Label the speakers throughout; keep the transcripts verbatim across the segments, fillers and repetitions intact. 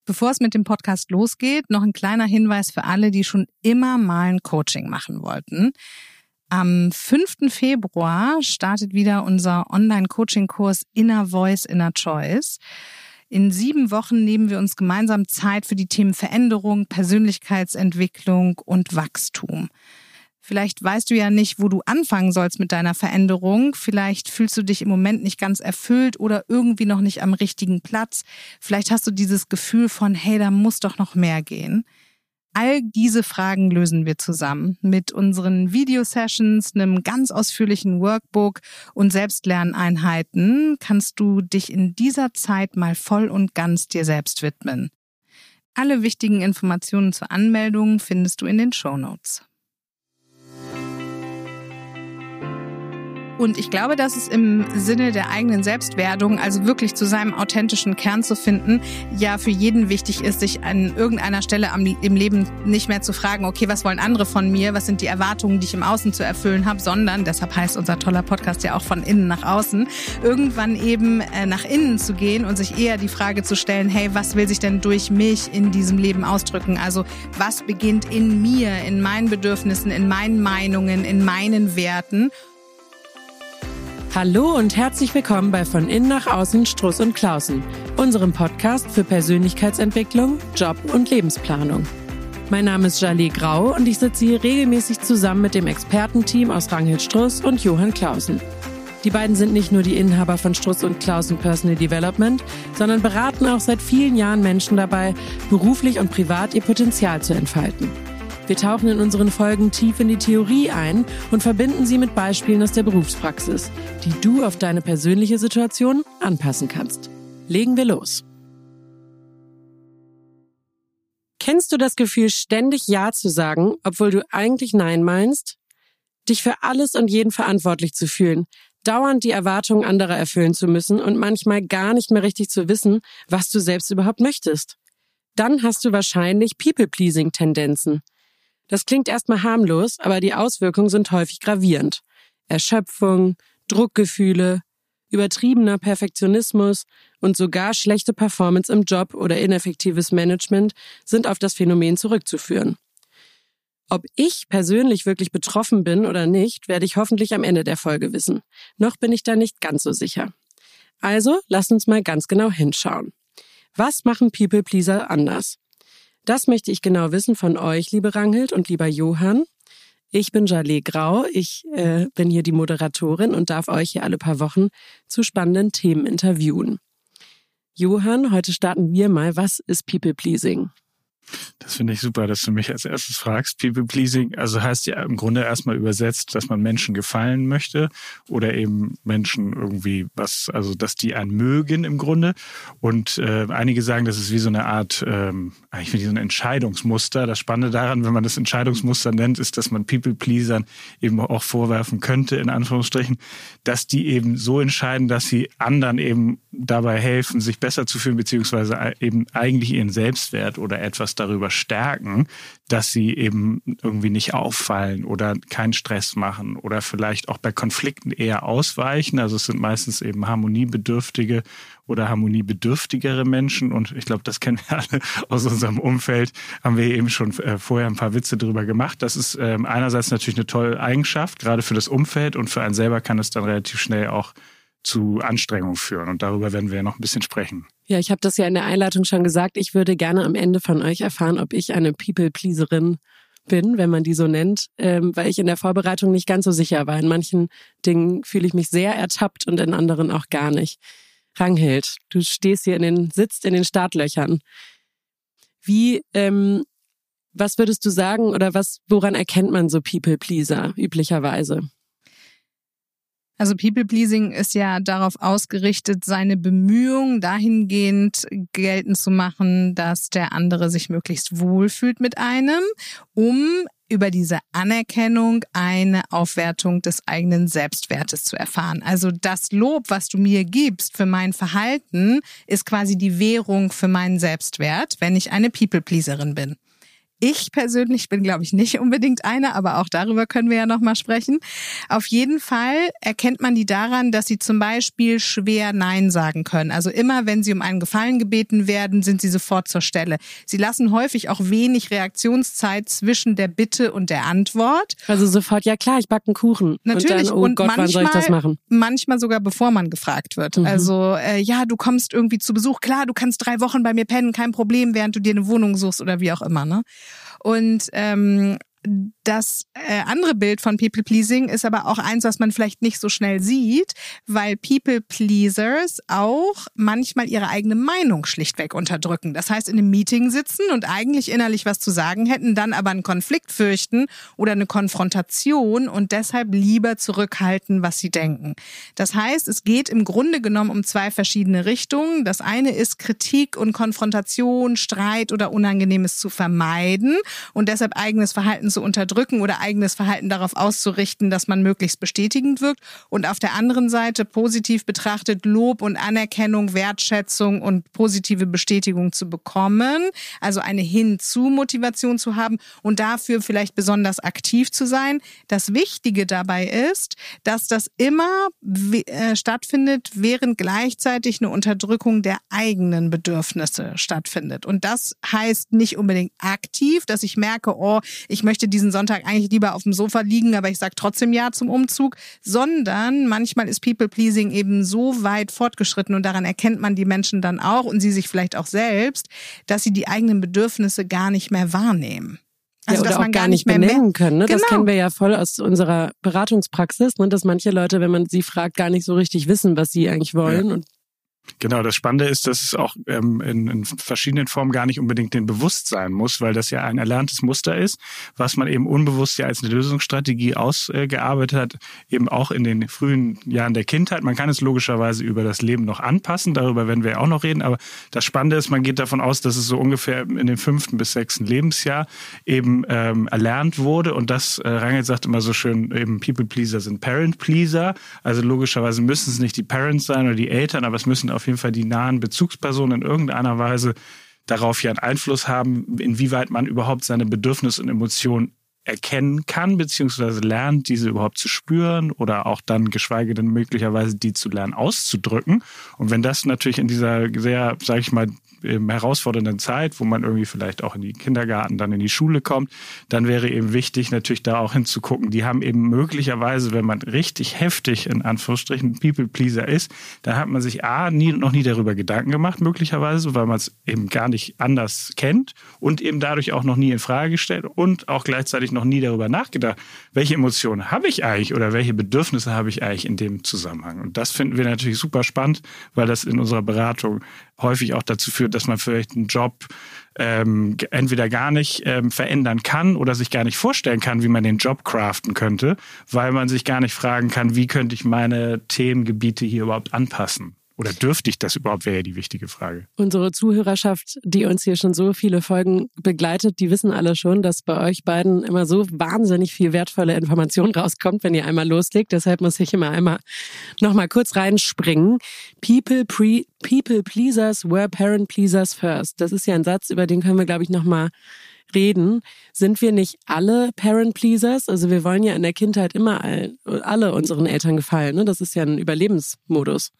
Speaker 1: Bevor es mit dem Podcast losgeht, noch ein kleiner Hinweis für alle, die schon immer mal ein Coaching machen wollten. Am fünften Februar startet wieder unser Online-Coaching-Kurs Inner Voice, Inner Choice. In sieben Wochen nehmen wir uns gemeinsam Zeit für die Themen Veränderung, Persönlichkeitsentwicklung und Wachstum. Vielleicht weißt du ja nicht, wo du anfangen sollst mit deiner Veränderung. Vielleicht fühlst du dich im Moment nicht ganz erfüllt oder irgendwie noch nicht am richtigen Platz. Vielleicht hast du dieses Gefühl von, hey, da muss doch noch mehr gehen. All diese Fragen lösen wir zusammen mit unseren Video-Sessions, einem ganz ausführlichen Workbook und Selbstlerneinheiten kannst du dich in dieser Zeit mal voll und ganz dir selbst widmen. Alle wichtigen Informationen zur Anmeldung findest du in den Shownotes. Und ich glaube, dass es im Sinne der eigenen Selbstwerdung, also wirklich zu seinem authentischen Kern zu finden, ja für jeden wichtig ist, sich an irgendeiner Stelle am, im Leben nicht mehr zu fragen, okay, was wollen andere von mir, was sind die Erwartungen, die ich im Außen zu erfüllen habe, sondern, deshalb heißt unser toller Podcast ja auch von innen nach außen, irgendwann eben äh, nach innen zu gehen und sich eher die Frage zu stellen, hey, was will sich denn durch mich in diesem Leben ausdrücken? Also was beginnt in mir, in meinen Bedürfnissen, in meinen Meinungen, in meinen Werten?
Speaker 2: Hallo und herzlich willkommen bei Von Innen nach Außen Struss und Klausen, unserem Podcast für Persönlichkeitsentwicklung, Job und Lebensplanung. Mein Name ist Jaleh Grau und ich sitze hier regelmäßig zusammen mit dem Expertenteam aus Ranghild Struss und Johann Clausen. Die beiden sind nicht nur die Inhaber von Struss und Clausen Personal Development, sondern beraten auch seit vielen Jahren Menschen dabei, beruflich und privat ihr Potenzial zu entfalten. Wir tauchen in unseren Folgen tief in die Theorie ein und verbinden sie mit Beispielen aus der Berufspraxis, die du auf deine persönliche Situation anpassen kannst. Legen wir los. Kennst du das Gefühl, ständig Ja zu sagen, obwohl du eigentlich Nein meinst? Dich für alles und jeden verantwortlich zu fühlen, dauernd die Erwartungen anderer erfüllen zu müssen und manchmal gar nicht mehr richtig zu wissen, was du selbst überhaupt möchtest? Dann hast du wahrscheinlich People-Pleasing-Tendenzen. Das klingt erstmal harmlos, aber die Auswirkungen sind häufig gravierend. Erschöpfung, Druckgefühle, übertriebener Perfektionismus und sogar schlechte Performance im Job oder ineffektives Management sind auf das Phänomen zurückzuführen. Ob ich persönlich wirklich betroffen bin oder nicht, werde ich hoffentlich am Ende der Folge wissen. Noch bin ich da nicht ganz so sicher. Also, lasst uns mal ganz genau hinschauen. Was machen People-Pleaser anders? Das möchte ich genau wissen von euch, liebe Ranghild und lieber Johann. Ich bin Jaleh Grau, ich äh, bin hier die Moderatorin und darf euch hier alle paar Wochen zu spannenden Themen interviewen. Johann, heute starten wir mal. Was ist People-Pleasing?
Speaker 3: Das finde ich super, dass du mich als erstes fragst. People-Pleasing, also heißt ja im Grunde erstmal übersetzt, dass man Menschen gefallen möchte oder eben Menschen irgendwie was, also dass die einen mögen im Grunde. Und äh, einige sagen, das ist wie so eine Art, ähm, eigentlich wie so ein Entscheidungsmuster. Das Spannende daran, wenn man das Entscheidungsmuster nennt, ist, dass man People-Pleasern eben auch vorwerfen könnte, in Anführungsstrichen, dass die eben so entscheiden, dass sie anderen eben dabei helfen, sich besser zu fühlen, beziehungsweise eben eigentlich ihren Selbstwert oder etwas darüber stärken, dass sie eben irgendwie nicht auffallen oder keinen Stress machen oder vielleicht auch bei Konflikten eher ausweichen. Also es sind meistens eben harmoniebedürftige oder harmoniebedürftigere Menschen und ich glaube, das kennen wir alle aus unserem Umfeld, haben wir eben schon vorher ein paar Witze drüber gemacht. Das ist einerseits natürlich eine tolle Eigenschaft, gerade für das Umfeld und für einen selber kann es dann relativ schnell auch zu Anstrengung führen. Und darüber werden wir ja noch ein bisschen sprechen.
Speaker 2: Ja, ich habe das ja in der Einleitung schon gesagt. Ich würde gerne am Ende von euch erfahren, ob ich eine People-Pleaserin bin, wenn man die so nennt, ähm, weil ich in der Vorbereitung nicht ganz so sicher war. In manchen Dingen fühle ich mich sehr ertappt und in anderen auch gar nicht. Ranghild, du stehst hier in den, sitzt in den Startlöchern. Wie, ähm, was würdest du sagen oder was, woran erkennt man so People-Pleaser üblicherweise?
Speaker 1: Also People-Pleasing ist ja darauf ausgerichtet, seine Bemühungen dahingehend geltend zu machen, dass der andere sich möglichst wohlfühlt mit einem, um über diese Anerkennung eine Aufwertung des eigenen Selbstwertes zu erfahren. Also das Lob, was du mir gibst für mein Verhalten, ist quasi die Währung für meinen Selbstwert, wenn ich eine People-Pleaserin bin. Ich persönlich bin, glaube ich, nicht unbedingt eine, aber auch darüber können wir ja nochmal sprechen. Auf jeden Fall erkennt man die daran, dass sie zum Beispiel schwer Nein sagen können. Also immer, wenn sie um einen Gefallen gebeten werden, sind sie sofort zur Stelle. Sie lassen häufig auch wenig Reaktionszeit zwischen der Bitte und der Antwort.
Speaker 2: Also sofort, ja klar, ich backe einen Kuchen.
Speaker 1: Natürlich.
Speaker 2: Und dann, oh
Speaker 1: und
Speaker 2: Gott,
Speaker 1: manchmal,
Speaker 2: wann soll ich das machen?
Speaker 1: Manchmal sogar, bevor man gefragt wird. Mhm. Also, äh, ja, du kommst irgendwie zu Besuch. Klar, du kannst drei Wochen bei mir pennen, kein Problem, während du dir eine Wohnung suchst oder wie auch immer, ne? Und ähm, das äh, andere Bild von People-Pleasing ist aber auch eins, was man vielleicht nicht so schnell sieht, weil People-Pleasers auch manchmal ihre eigene Meinung schlichtweg unterdrücken. Das heißt, in einem Meeting sitzen und eigentlich innerlich was zu sagen hätten, dann aber einen Konflikt fürchten oder eine Konfrontation und deshalb lieber zurückhalten, was sie denken. Das heißt, es geht im Grunde genommen um zwei verschiedene Richtungen. Das eine ist Kritik und Konfrontation, Streit oder Unangenehmes zu vermeiden und deshalb eigenes Verhalten zu unterdrücken oder eigenes Verhalten darauf auszurichten, dass man möglichst bestätigend wirkt. Und auf der anderen Seite positiv betrachtet Lob und Anerkennung, Wertschätzung und positive Bestätigung zu bekommen. Also eine Hinzu-Motivation zu haben und dafür vielleicht besonders aktiv zu sein. Das Wichtige dabei ist, dass das immer äh, stattfindet, während gleichzeitig eine Unterdrückung der eigenen Bedürfnisse stattfindet. Und das heißt nicht unbedingt aktiv, dass ich merke, oh, ich möchte diesen Sonntag eigentlich lieber auf dem Sofa liegen, aber ich sage trotzdem Ja zum Umzug, sondern manchmal ist People-Pleasing eben so weit fortgeschritten und daran erkennt man die Menschen dann auch und sie sich vielleicht auch selbst, dass sie die eigenen Bedürfnisse gar nicht mehr wahrnehmen. Also,
Speaker 2: ja, oder
Speaker 1: dass man
Speaker 2: auch
Speaker 1: gar
Speaker 2: gar
Speaker 1: nicht
Speaker 2: nicht
Speaker 1: mehr
Speaker 2: benennen können. Ne?
Speaker 1: Genau.
Speaker 2: Das kennen wir ja voll aus unserer Beratungspraxis, ne? Dass manche Leute, wenn man sie fragt, gar nicht so richtig wissen, was sie eigentlich wollen.
Speaker 3: Ja.
Speaker 2: Und
Speaker 3: Genau, das Spannende ist, dass es auch ähm, in, in verschiedenen Formen gar nicht unbedingt den bewusst sein muss, weil das ja ein erlerntes Muster ist, was man eben unbewusst ja als eine Lösungsstrategie ausgearbeitet hat, eben auch in den frühen Jahren der Kindheit. Man kann es logischerweise über das Leben noch anpassen, darüber werden wir ja auch noch reden, aber das Spannende ist, man geht davon aus, dass es so ungefähr in dem fünften bis sechsten Lebensjahr eben ähm, erlernt wurde und das, äh, Rangel sagt immer so schön, eben People-Pleaser sind Parent-Pleaser, also logischerweise müssen es nicht die Parents sein oder die Eltern, aber es müssen auf jeden Fall die nahen Bezugspersonen in irgendeiner Weise darauf ja einen Einfluss haben, inwieweit man überhaupt seine Bedürfnisse und Emotionen erkennen kann, beziehungsweise lernt, diese überhaupt zu spüren oder auch dann geschweige denn möglicherweise die zu lernen auszudrücken. Und wenn das natürlich in dieser sehr, sage ich mal, herausfordernden Zeit, wo man irgendwie vielleicht auch in die Kindergarten, dann in die Schule kommt, dann wäre eben wichtig, natürlich da auch hinzugucken. Die haben eben möglicherweise, wenn man richtig heftig in Anführungsstrichen People-Pleaser ist, dann hat man sich A, nie, noch nie darüber Gedanken gemacht, möglicherweise, weil man es eben gar nicht anders kennt und eben dadurch auch noch nie in Frage gestellt und auch gleichzeitig noch nie darüber nachgedacht, welche Emotionen habe ich eigentlich oder welche Bedürfnisse habe ich eigentlich in dem Zusammenhang. Und das finden wir natürlich super spannend, weil das in unserer Beratung häufig auch dazu führt, dass man vielleicht einen Job ähm, entweder gar nicht ähm, verändern kann oder sich gar nicht vorstellen kann, wie man den Job craften könnte, weil man sich gar nicht fragen kann, wie könnte ich meine Themengebiete hier überhaupt anpassen. Oder dürfte ich das überhaupt, wäre ja die wichtige Frage.
Speaker 2: Unsere Zuhörerschaft, die uns hier schon so viele Folgen begleitet, die wissen alle schon, dass bei euch beiden immer so wahnsinnig viel wertvolle Information rauskommt, wenn ihr einmal loslegt. Deshalb muss ich immer einmal noch mal kurz reinspringen. People, pre, people pleasers were parent pleasers first. Das ist ja ein Satz, über den können wir, glaube ich, noch mal reden. Sind wir nicht alle Parent Pleasers? Also wir wollen ja in der Kindheit immer all, alle unseren Eltern gefallen. Ne? Das ist ja ein Überlebensmodus.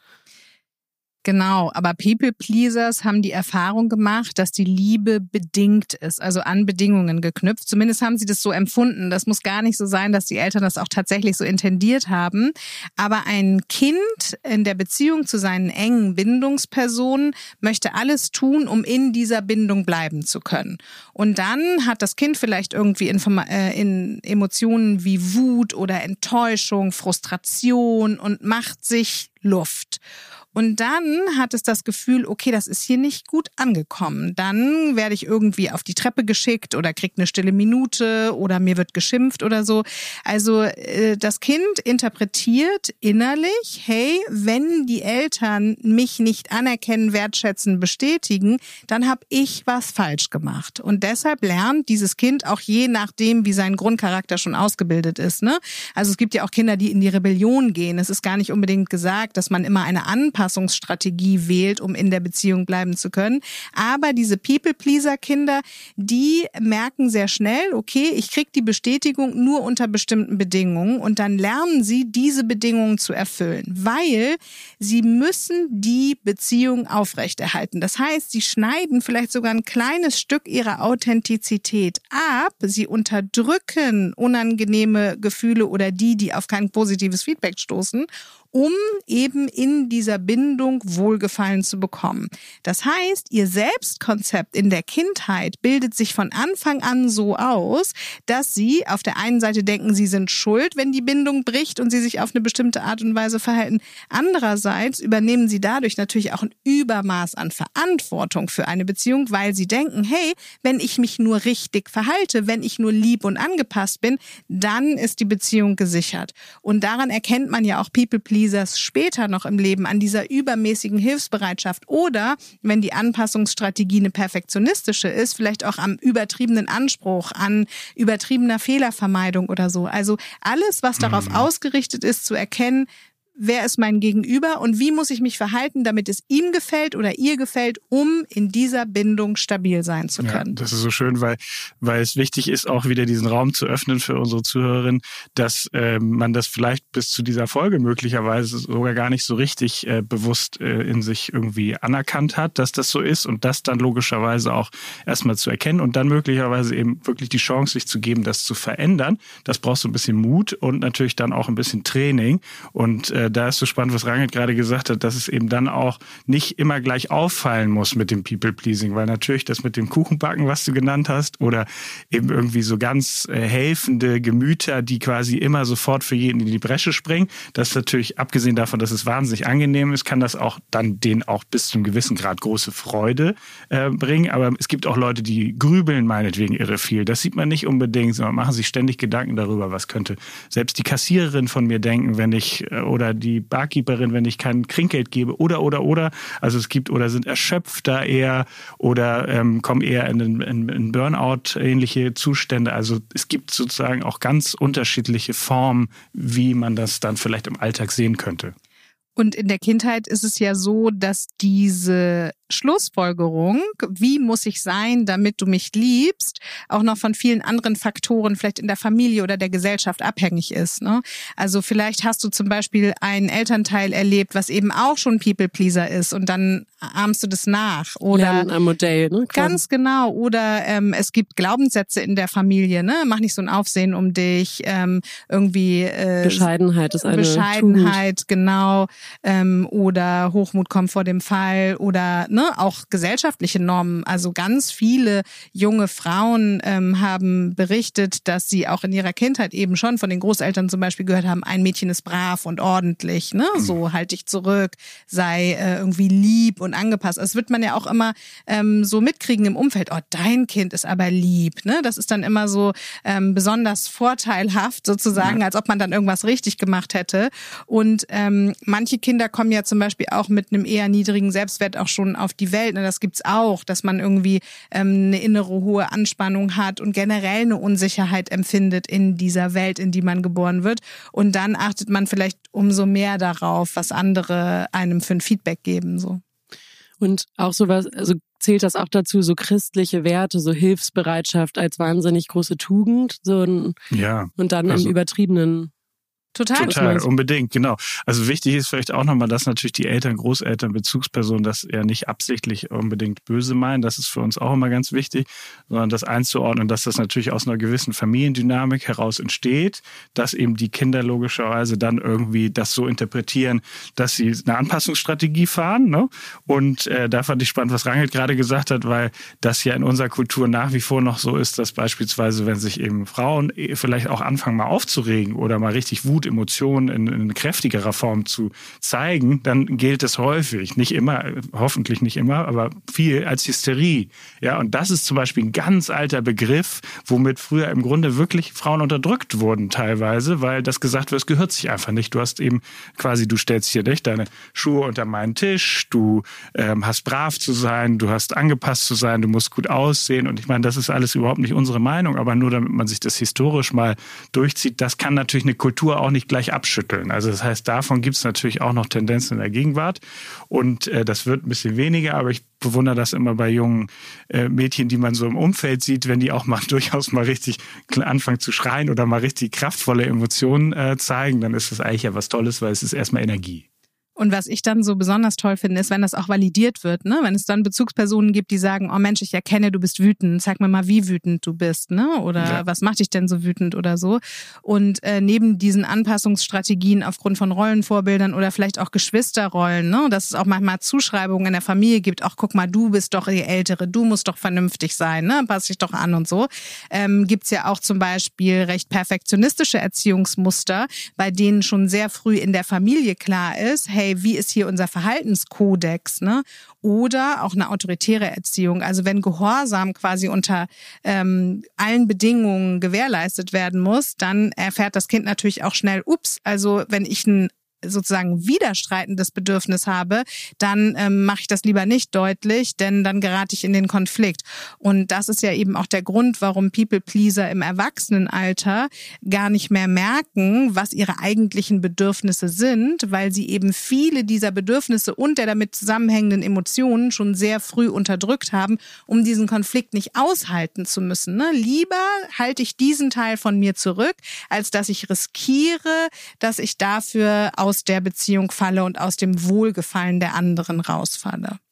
Speaker 1: Genau, aber People-Pleasers haben die Erfahrung gemacht, dass die Liebe bedingt ist, also an Bedingungen geknüpft. Zumindest haben sie das so empfunden. Das muss gar nicht so sein, dass die Eltern das auch tatsächlich so intendiert haben. Aber ein Kind in der Beziehung zu seinen engen Bindungspersonen möchte alles tun, um in dieser Bindung bleiben zu können. Und dann hat das Kind vielleicht irgendwie Informa- äh, in Emotionen wie Wut oder Enttäuschung, Frustration und macht sich Luft. Und dann hat es das Gefühl, okay, das ist hier nicht gut angekommen. Dann werde ich irgendwie auf die Treppe geschickt oder kriege eine stille Minute oder mir wird geschimpft oder so. Also äh, das Kind interpretiert innerlich, hey, wenn die Eltern mich nicht anerkennen, wertschätzen, bestätigen, dann habe ich was falsch gemacht. Und deshalb lernt dieses Kind auch je nachdem, wie sein Grundcharakter schon ausgebildet ist. Ne? Also es gibt ja auch Kinder, die in die Rebellion gehen. Es ist gar nicht unbedingt gesagt, dass man immer eine Anpassung Anpassungsstrategie wählt, um in der Beziehung bleiben zu können. Aber diese People-Pleaser-Kinder, die merken sehr schnell, okay, ich kriege die Bestätigung nur unter bestimmten Bedingungen und dann lernen sie, diese Bedingungen zu erfüllen, weil sie müssen die Beziehung aufrechterhalten. Das heißt, sie schneiden vielleicht sogar ein kleines Stück ihrer Authentizität ab, sie unterdrücken unangenehme Gefühle oder die, die auf kein positives Feedback stoßen, um eben in dieser Bindung Wohlgefallen zu bekommen. Das heißt, ihr Selbstkonzept in der Kindheit bildet sich von Anfang an so aus, dass sie auf der einen Seite denken, sie sind schuld, wenn die Bindung bricht und sie sich auf eine bestimmte Art und Weise verhalten. Andererseits übernehmen sie dadurch natürlich auch ein Übermaß an Verantwortung für eine Beziehung, weil sie denken, hey, wenn ich mich nur richtig verhalte, wenn ich nur lieb und angepasst bin, dann ist die Beziehung gesichert. Und daran erkennt man ja auch People-Pleasers später noch im Leben, an dieser übermäßigen Hilfsbereitschaft oder, wenn die Anpassungsstrategie eine perfektionistische ist, vielleicht auch am übertriebenen Anspruch, an übertriebener Fehlervermeidung oder so. Also alles, was darauf mhm. ausgerichtet ist, zu erkennen, wer ist mein Gegenüber und wie muss ich mich verhalten, damit es ihm gefällt oder ihr gefällt, um in dieser Bindung stabil sein zu können.
Speaker 3: Ja, das ist so schön, weil weil es wichtig ist, auch wieder diesen Raum zu öffnen für unsere Zuhörerinnen, dass äh, man das vielleicht bis zu dieser Folge möglicherweise sogar gar nicht so richtig äh, bewusst äh, in sich irgendwie anerkannt hat, dass das so ist und das dann logischerweise auch erstmal zu erkennen und dann möglicherweise eben wirklich die Chance sich zu geben, das zu verändern. Das braucht so ein bisschen Mut und natürlich dann auch ein bisschen Training und äh, da ist so spannend, was Rangit gerade gesagt hat, dass es eben dann auch nicht immer gleich auffallen muss mit dem People-Pleasing, weil natürlich das mit dem Kuchenbacken, was du genannt hast, oder eben irgendwie so ganz äh, helfende Gemüter, die quasi immer sofort für jeden in die Bresche springen, das natürlich, abgesehen davon, dass es wahnsinnig angenehm ist, kann das auch dann denen auch bis zu einem gewissen Grad große Freude äh, bringen, aber es gibt auch Leute, die grübeln meinetwegen irre viel. Das sieht man nicht unbedingt, sondern machen sich ständig Gedanken darüber, was könnte selbst die Kassiererin von mir denken, wenn ich, äh, oder die Barkeeperin, wenn ich kein Trinkgeld gebe oder, oder, oder. Also es gibt oder sind erschöpfter eher oder ähm, kommen eher in, in, in Burnout-ähnliche Zustände. Also es gibt sozusagen auch ganz unterschiedliche Formen, wie man das dann vielleicht im Alltag sehen könnte.
Speaker 1: Und in der Kindheit ist es ja so, dass diese Schlussfolgerung, wie muss ich sein, damit du mich liebst, auch noch von vielen anderen Faktoren vielleicht in der Familie oder der Gesellschaft abhängig ist. Ne? Also vielleicht hast du zum Beispiel einen Elternteil erlebt, was eben auch schon People-Pleaser ist und dann ahmst du das nach. Oder
Speaker 2: Lernen am Modell. Ne?
Speaker 1: Ganz genau. Oder ähm, es gibt Glaubenssätze in der Familie. Ne? Mach nicht so ein Aufsehen um dich. Ähm, irgendwie äh,
Speaker 2: Bescheidenheit ist eine
Speaker 1: Bescheidenheit,
Speaker 2: Tugend.
Speaker 1: Genau. Ähm, oder Hochmut kommt vor dem Fall. Oder ne, auch gesellschaftliche Normen. Also ganz viele junge Frauen ähm, haben berichtet, dass sie auch in ihrer Kindheit eben schon von den Großeltern zum Beispiel gehört haben, ein Mädchen ist brav und ordentlich, ne? So halt dich zurück, sei äh, irgendwie lieb und angepasst. Das wird man ja auch immer ähm, so mitkriegen im Umfeld. Oh, dein Kind ist aber lieb, ne? Das ist dann immer so ähm, besonders vorteilhaft sozusagen, ja. Als ob man dann irgendwas richtig gemacht hätte. Und ähm, manche Kinder kommen ja zum Beispiel auch mit einem eher niedrigen Selbstwert auch schon auf die Welt. Ne? Das gibt's auch, dass man irgendwie ähm, eine innere hohe Anspannung hat und generell eine Unsicherheit empfindet in dieser Welt, in die man geboren wird. Und dann achtet man vielleicht umso mehr darauf, was andere einem für ein Feedback geben. So.
Speaker 2: Und auch sowas, also zählt das auch dazu, so christliche Werte, so Hilfsbereitschaft als wahnsinnig große Tugend, so ein,
Speaker 3: ja,
Speaker 2: und dann
Speaker 3: also,
Speaker 2: im übertriebenen.
Speaker 1: Total.
Speaker 3: Total, unbedingt, genau. Also wichtig ist vielleicht auch nochmal, dass natürlich die Eltern, Großeltern, Bezugspersonen das ja nicht absichtlich unbedingt böse meinen. Das ist für uns auch immer ganz wichtig, sondern das einzuordnen, dass das natürlich aus einer gewissen Familiendynamik heraus entsteht, dass eben die Kinder logischerweise dann irgendwie das so interpretieren, dass sie eine Anpassungsstrategie fahren. Ne? Und äh, da fand ich spannend, was Rangit gerade gesagt hat, weil das ja in unserer Kultur nach wie vor noch so ist, dass beispielsweise, wenn sich eben Frauen vielleicht auch anfangen mal aufzuregen oder mal richtig Wut Emotionen in, in kräftigerer Form zu zeigen, dann gilt es häufig, nicht immer, hoffentlich nicht immer, aber viel als Hysterie. Ja, und das ist zum Beispiel ein ganz alter Begriff, womit früher im Grunde wirklich Frauen unterdrückt wurden teilweise, weil das gesagt wird, es gehört sich einfach nicht. Du hast eben quasi, du stellst hier nicht deine Schuhe unter meinen Tisch, du ähm, hast brav zu sein, du hast angepasst zu sein, du musst gut aussehen. Und ich meine, das ist alles überhaupt nicht unsere Meinung, aber nur damit man sich das historisch mal durchzieht, das kann natürlich eine Kultur auch auch nicht gleich abschütteln. Also das heißt, davon gibt es natürlich auch noch Tendenzen in der Gegenwart. Und äh, das wird ein bisschen weniger, aber ich bewundere das immer bei jungen äh, Mädchen, die man so im Umfeld sieht, wenn die auch mal durchaus mal richtig anfangen zu schreien oder mal richtig kraftvolle Emotionen äh, zeigen, dann ist das eigentlich ja was Tolles, weil es ist erstmal Energie.
Speaker 1: Und was ich dann so besonders toll finde, ist, wenn das auch validiert wird, ne? Wenn es dann Bezugspersonen gibt, die sagen, oh Mensch, ich erkenne, du bist wütend, sag mir mal, wie wütend du bist, ne? Oder ja. Was macht dich denn so wütend oder so? Und äh, neben diesen Anpassungsstrategien aufgrund von Rollenvorbildern oder vielleicht auch Geschwisterrollen, ne? Dass es auch manchmal Zuschreibungen in der Familie gibt, auch guck mal, du bist doch die Ältere, du musst doch vernünftig sein, ne? Pass dich doch an und so. Ähm, gibt's ja auch zum Beispiel recht perfektionistische Erziehungsmuster, bei denen schon sehr früh in der Familie klar ist, hey, wie ist hier unser Verhaltenskodex, ne? Oder auch eine autoritäre Erziehung. Also wenn Gehorsam quasi unter ähm, allen Bedingungen gewährleistet werden muss, dann erfährt das Kind natürlich auch schnell, ups, also wenn ich ein sozusagen widerstreitendes Bedürfnis habe, dann ähm, mache ich das lieber nicht deutlich, denn dann gerate ich in den Konflikt. Und das ist ja eben auch der Grund, warum People-Pleaser im Erwachsenenalter gar nicht mehr merken, was ihre eigentlichen Bedürfnisse sind, weil sie eben viele dieser Bedürfnisse und der damit zusammenhängenden Emotionen schon sehr früh unterdrückt haben, um diesen Konflikt nicht aushalten zu müssen. Ne? Lieber halte ich diesen Teil von mir zurück, als dass ich riskiere, dass ich dafür aus aus der Beziehung falle und aus dem Wohlgefallen der anderen rausfalle.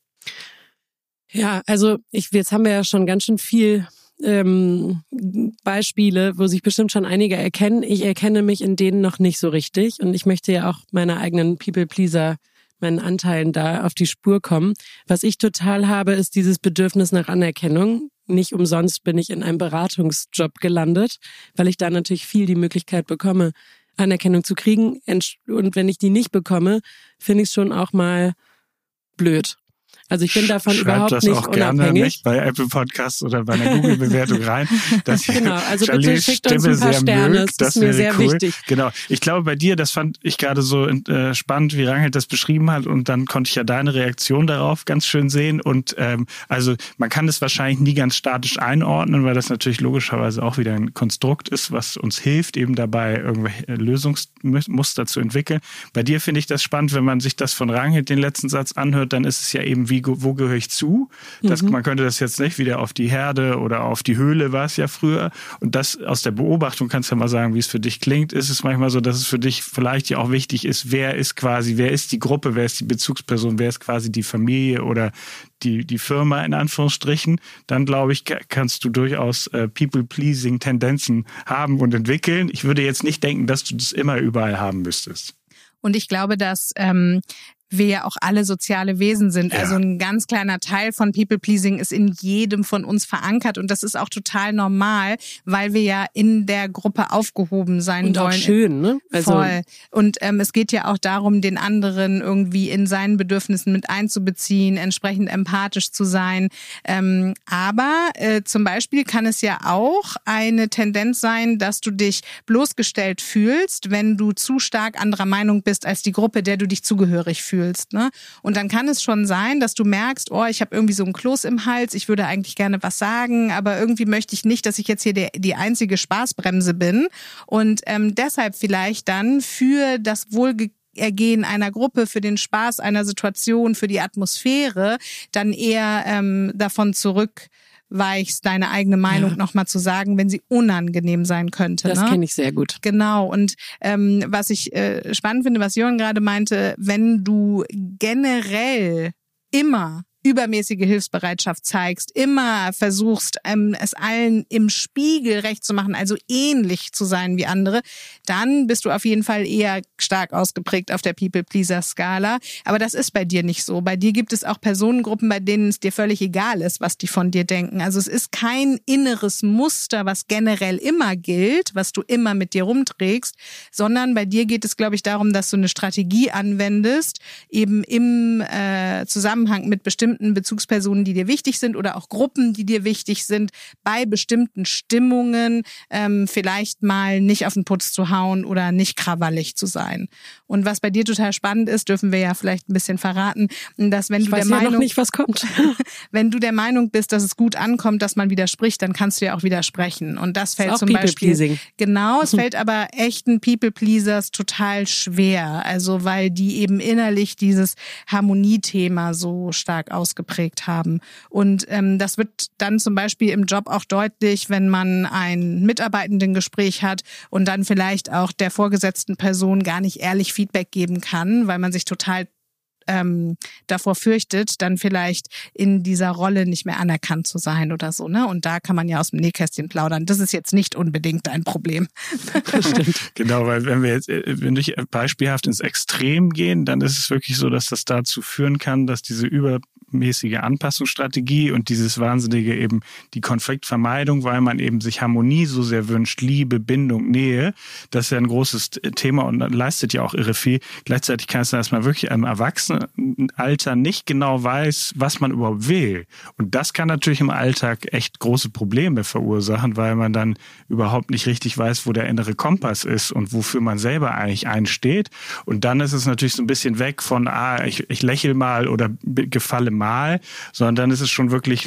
Speaker 2: Ja, also ich, jetzt haben wir ja schon ganz schön viel ähm, Beispiele, wo sich bestimmt schon einige erkennen. Ich erkenne mich in denen noch nicht so richtig und ich möchte ja auch meiner eigenen People-Pleaser, meinen Anteilen da auf die Spur kommen. Was ich total habe, ist dieses Bedürfnis nach Anerkennung. Nicht umsonst bin ich in einem Beratungsjob gelandet, weil ich da natürlich viel die Möglichkeit bekomme, Anerkennung zu kriegen. Und wenn ich die nicht bekomme, finde ich es schon auch mal blöd. Also ich bin davon
Speaker 3: Schreibt
Speaker 2: überhaupt
Speaker 3: das
Speaker 2: nicht
Speaker 3: auch
Speaker 2: unabhängig.
Speaker 3: Gerne nicht bei Apple Podcasts oder bei einer Google-Bewertung rein. Dass
Speaker 2: genau, also bitte
Speaker 3: Charlies
Speaker 2: schickt uns
Speaker 3: Stimme
Speaker 2: ein paar
Speaker 3: sehr
Speaker 2: Sterne,
Speaker 3: mögt,
Speaker 2: das ist mir sehr
Speaker 3: cool.
Speaker 2: wichtig.
Speaker 3: Genau, ich glaube bei dir, das fand ich gerade so äh, spannend, wie Rangel das beschrieben hat und dann konnte ich ja deine Reaktion darauf ganz schön sehen und ähm, also man kann das wahrscheinlich nie ganz statisch einordnen, weil das natürlich logischerweise auch wieder ein Konstrukt ist, was uns hilft, eben dabei irgendwelche Lösungsmuster zu entwickeln. Bei dir finde ich das spannend, wenn man sich das von Rangel den letzten Satz anhört, dann ist es ja eben, wie wo gehöre ich zu? Das, mhm. Man könnte das jetzt nicht wieder auf die Herde oder auf die Höhle, war es ja früher. Und das aus der Beobachtung, kannst du ja mal sagen, wie es für dich klingt, ist es manchmal so, dass es für dich vielleicht ja auch wichtig ist, wer ist quasi, wer ist die Gruppe, wer ist die Bezugsperson, wer ist quasi die Familie oder die, die Firma in Anführungsstrichen. Dann, glaube ich, kannst du durchaus äh, People-Pleasing-Tendenzen haben und entwickeln. Ich würde jetzt nicht denken, dass du das immer überall haben müsstest.
Speaker 1: Und ich glaube, dass ähm, wir ja auch alle soziale Wesen sind. Ja. Also ein ganz kleiner Teil von People-Pleasing ist in jedem von uns verankert und das ist auch total normal, weil wir ja in der Gruppe aufgehoben sein
Speaker 2: und
Speaker 1: wollen.
Speaker 2: Und auch schön, ne?
Speaker 1: Also voll. Und ähm, es geht ja auch darum, den anderen irgendwie in seinen Bedürfnissen mit einzubeziehen, entsprechend empathisch zu sein. Ähm, aber äh, zum Beispiel kann es ja auch eine Tendenz sein, dass du dich bloßgestellt fühlst, wenn du zu stark anderer Meinung bist als die Gruppe, der du dich zugehörig fühlst. Ne? Und dann kann es schon sein, dass du merkst, oh, ich habe irgendwie so einen Kloß im Hals, ich würde eigentlich gerne was sagen, aber irgendwie möchte ich nicht, dass ich jetzt hier die, die einzige Spaßbremse bin und ähm, deshalb vielleicht dann für das Wohlergehen einer Gruppe, für den Spaß einer Situation, für die Atmosphäre dann eher ähm, davon zurück weichst, deine eigene Meinung ja. nochmal zu sagen, wenn sie unangenehm sein könnte.
Speaker 2: Das
Speaker 1: ne?
Speaker 2: kenne ich sehr gut.
Speaker 1: Genau. Und ähm, was ich äh, spannend finde, was Jörn gerade meinte, wenn du generell immer übermäßige Hilfsbereitschaft zeigst, immer versuchst, ähm, es allen im Spiegel recht zu machen, also ähnlich zu sein wie andere, dann bist du auf jeden Fall eher stark ausgeprägt auf der People-Pleaser-Skala. Aber das ist bei dir nicht so. Bei dir gibt es auch Personengruppen, bei denen es dir völlig egal ist, was die von dir denken. Also es ist kein inneres Muster, was generell immer gilt, was du immer mit dir rumträgst, sondern bei dir geht es, glaube ich, darum, dass du eine Strategie anwendest, eben im äh, Zusammenhang mit bestimmten bestimmten Bezugspersonen, die dir wichtig sind oder auch Gruppen, die dir wichtig sind, bei bestimmten Stimmungen ähm, vielleicht mal nicht auf den Putz zu hauen oder nicht krawallig zu sein. Und was bei dir total spannend ist, dürfen wir ja vielleicht ein bisschen verraten, dass wenn
Speaker 2: ich
Speaker 1: du
Speaker 2: weiß
Speaker 1: der
Speaker 2: ja
Speaker 1: Meinung,
Speaker 2: noch nicht, was kommt.
Speaker 1: wenn du der Meinung bist, dass es gut ankommt, dass man widerspricht, dann kannst du ja auch widersprechen. Und das fällt
Speaker 2: ist auch
Speaker 1: zum Beispiel
Speaker 2: People-Pleasing.
Speaker 1: Genau, es fällt aber echten People-Pleasers total schwer. Also weil die eben innerlich dieses Harmoniethema so stark ausgeprägt haben. Und ähm, das wird dann zum Beispiel im Job auch deutlich, wenn man ein Mitarbeitendengespräch hat und dann vielleicht auch der vorgesetzten Person gar nicht ehrlich Feedback geben kann, weil man sich total ähm, davor fürchtet, dann vielleicht in dieser Rolle nicht mehr anerkannt zu sein oder so, ne? Und da kann man ja aus dem Nähkästchen plaudern. Das ist jetzt nicht unbedingt ein Problem.
Speaker 3: Das stimmt. Genau, weil wenn wir jetzt, wenn wir beispielhaft ins Extrem gehen, dann ist es wirklich so, dass das dazu führen kann, dass diese übermäßige Anpassungsstrategie und dieses wahnsinnige eben die Konfliktvermeidung, weil man eben sich Harmonie so sehr wünscht, Liebe, Bindung, Nähe, das ist ja ein großes Thema und leistet ja auch irre viel. Gleichzeitig kann es sein, dass man wirklich im Erwachsenenalter nicht genau weiß, was man überhaupt will. Und das kann natürlich im Alltag echt große Probleme verursachen, weil man dann überhaupt nicht richtig weiß, wo der innere Kompass ist und wofür man selber eigentlich einsteht. Und dann ist es natürlich so ein bisschen weg von, ah, ich, ich lächle mal oder gefalle mal, sondern dann ist es schon wirklich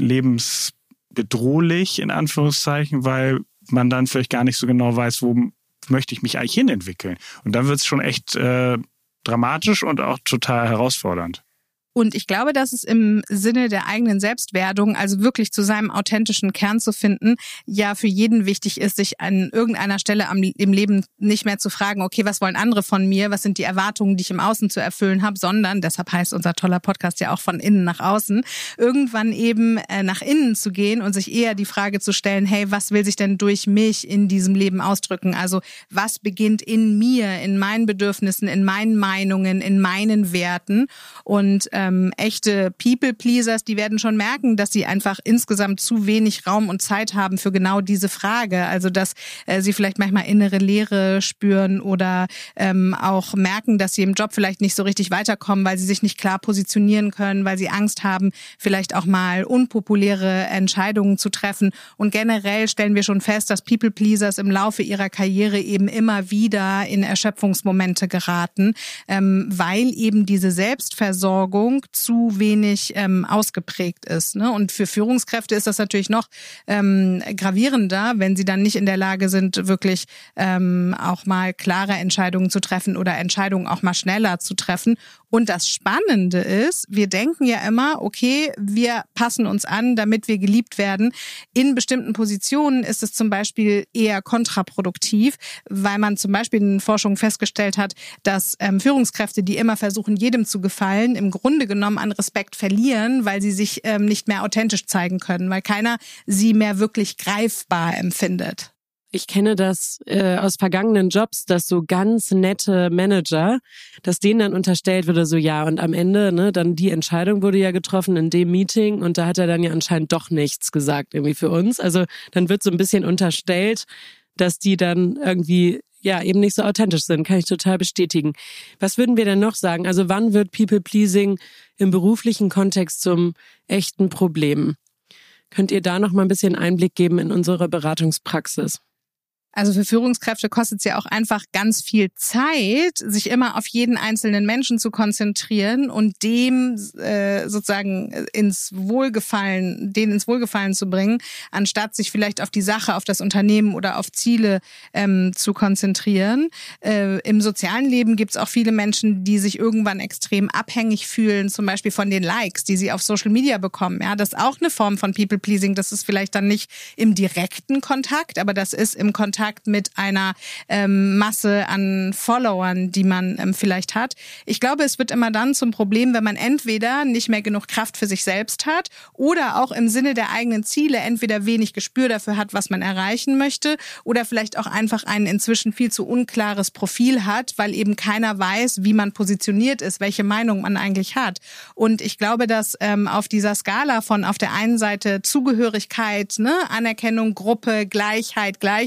Speaker 3: lebensbedrohlich, in Anführungszeichen, weil man dann vielleicht gar nicht so genau weiß, wo möchte ich mich eigentlich hinentwickeln. Und dann wird es schon echt äh, dramatisch und auch total herausfordernd.
Speaker 1: Und ich glaube, dass es im Sinne der eigenen Selbstwerdung, also wirklich zu seinem authentischen Kern zu finden, ja für jeden wichtig ist, sich an irgendeiner Stelle am, im Leben nicht mehr zu fragen, okay, was wollen andere von mir, was sind die Erwartungen, die ich im Außen zu erfüllen habe, sondern, deshalb heißt unser toller Podcast ja auch von innen nach außen, irgendwann eben äh, nach innen zu gehen und sich eher die Frage zu stellen, hey, was will sich denn durch mich in diesem Leben ausdrücken? Also was beginnt in mir, in meinen Bedürfnissen, in meinen Meinungen, in meinen Werten? Und Ähm, echte People-Pleasers, die werden schon merken, dass sie einfach insgesamt zu wenig Raum und Zeit haben für genau diese Frage. Also dass äh, sie vielleicht manchmal innere Leere spüren oder ähm, auch merken, dass sie im Job vielleicht nicht so richtig weiterkommen, weil sie sich nicht klar positionieren können, weil sie Angst haben, vielleicht auch mal unpopuläre Entscheidungen zu treffen. Und generell stellen wir schon fest, dass People-Pleasers im Laufe ihrer Karriere eben immer wieder in Erschöpfungsmomente geraten, ähm, weil eben diese Selbstversorgung zu wenig ähm, ausgeprägt ist. Ne? Und für Führungskräfte ist das natürlich noch ähm, gravierender, wenn sie dann nicht in der Lage sind, wirklich ähm, auch mal klare Entscheidungen zu treffen oder Entscheidungen auch mal schneller zu treffen. Und das Spannende ist, wir denken ja immer, okay, wir passen uns an, damit wir geliebt werden. In bestimmten Positionen ist es zum Beispiel eher kontraproduktiv, weil man zum Beispiel in Forschung festgestellt hat, dass ähm, Führungskräfte, die immer versuchen, jedem zu gefallen, im Grunde genommen an Respekt verlieren, weil sie sich ähm, nicht mehr authentisch zeigen können, weil keiner sie mehr wirklich greifbar empfindet.
Speaker 2: Ich kenne das äh, aus vergangenen Jobs, dass so ganz nette Manager, dass denen dann unterstellt wurde, so ja, und am Ende, ne, dann die Entscheidung wurde ja getroffen in dem Meeting und da hat er dann ja anscheinend doch nichts gesagt irgendwie für uns. Also dann wird so ein bisschen unterstellt, dass die dann irgendwie ja eben nicht so authentisch sind, kann ich total bestätigen. Was würden wir denn noch sagen? Also wann wird People-Pleasing im beruflichen Kontext zum echten Problem? Könnt ihr da noch mal ein bisschen Einblick geben in unsere Beratungspraxis?
Speaker 1: Also für Führungskräfte kostet es ja auch einfach ganz viel Zeit, sich immer auf jeden einzelnen Menschen zu konzentrieren und dem äh, sozusagen ins Wohlgefallen, den ins Wohlgefallen zu bringen, anstatt sich vielleicht auf die Sache, auf das Unternehmen oder auf Ziele ähm, zu konzentrieren. Äh, im sozialen Leben gibt es auch viele Menschen, die sich irgendwann extrem abhängig fühlen, zum Beispiel von den Likes, die sie auf Social Media bekommen. Ja, das ist auch eine Form von People-Pleasing. Das ist vielleicht dann nicht im direkten Kontakt, aber das ist im Kontakt mit einer ähm, Masse an Followern, die man ähm, vielleicht hat. Ich glaube, es wird immer dann zum Problem, wenn man entweder nicht mehr genug Kraft für sich selbst hat oder auch im Sinne der eigenen Ziele entweder wenig Gespür dafür hat, was man erreichen möchte oder vielleicht auch einfach ein inzwischen viel zu unklares Profil hat, weil eben keiner weiß, wie man positioniert ist, welche Meinung man eigentlich hat. Und ich glaube, dass ähm, auf dieser Skala von auf der einen Seite Zugehörigkeit, ne, Anerkennung, Gruppe, Gleichheit, Gleichschwung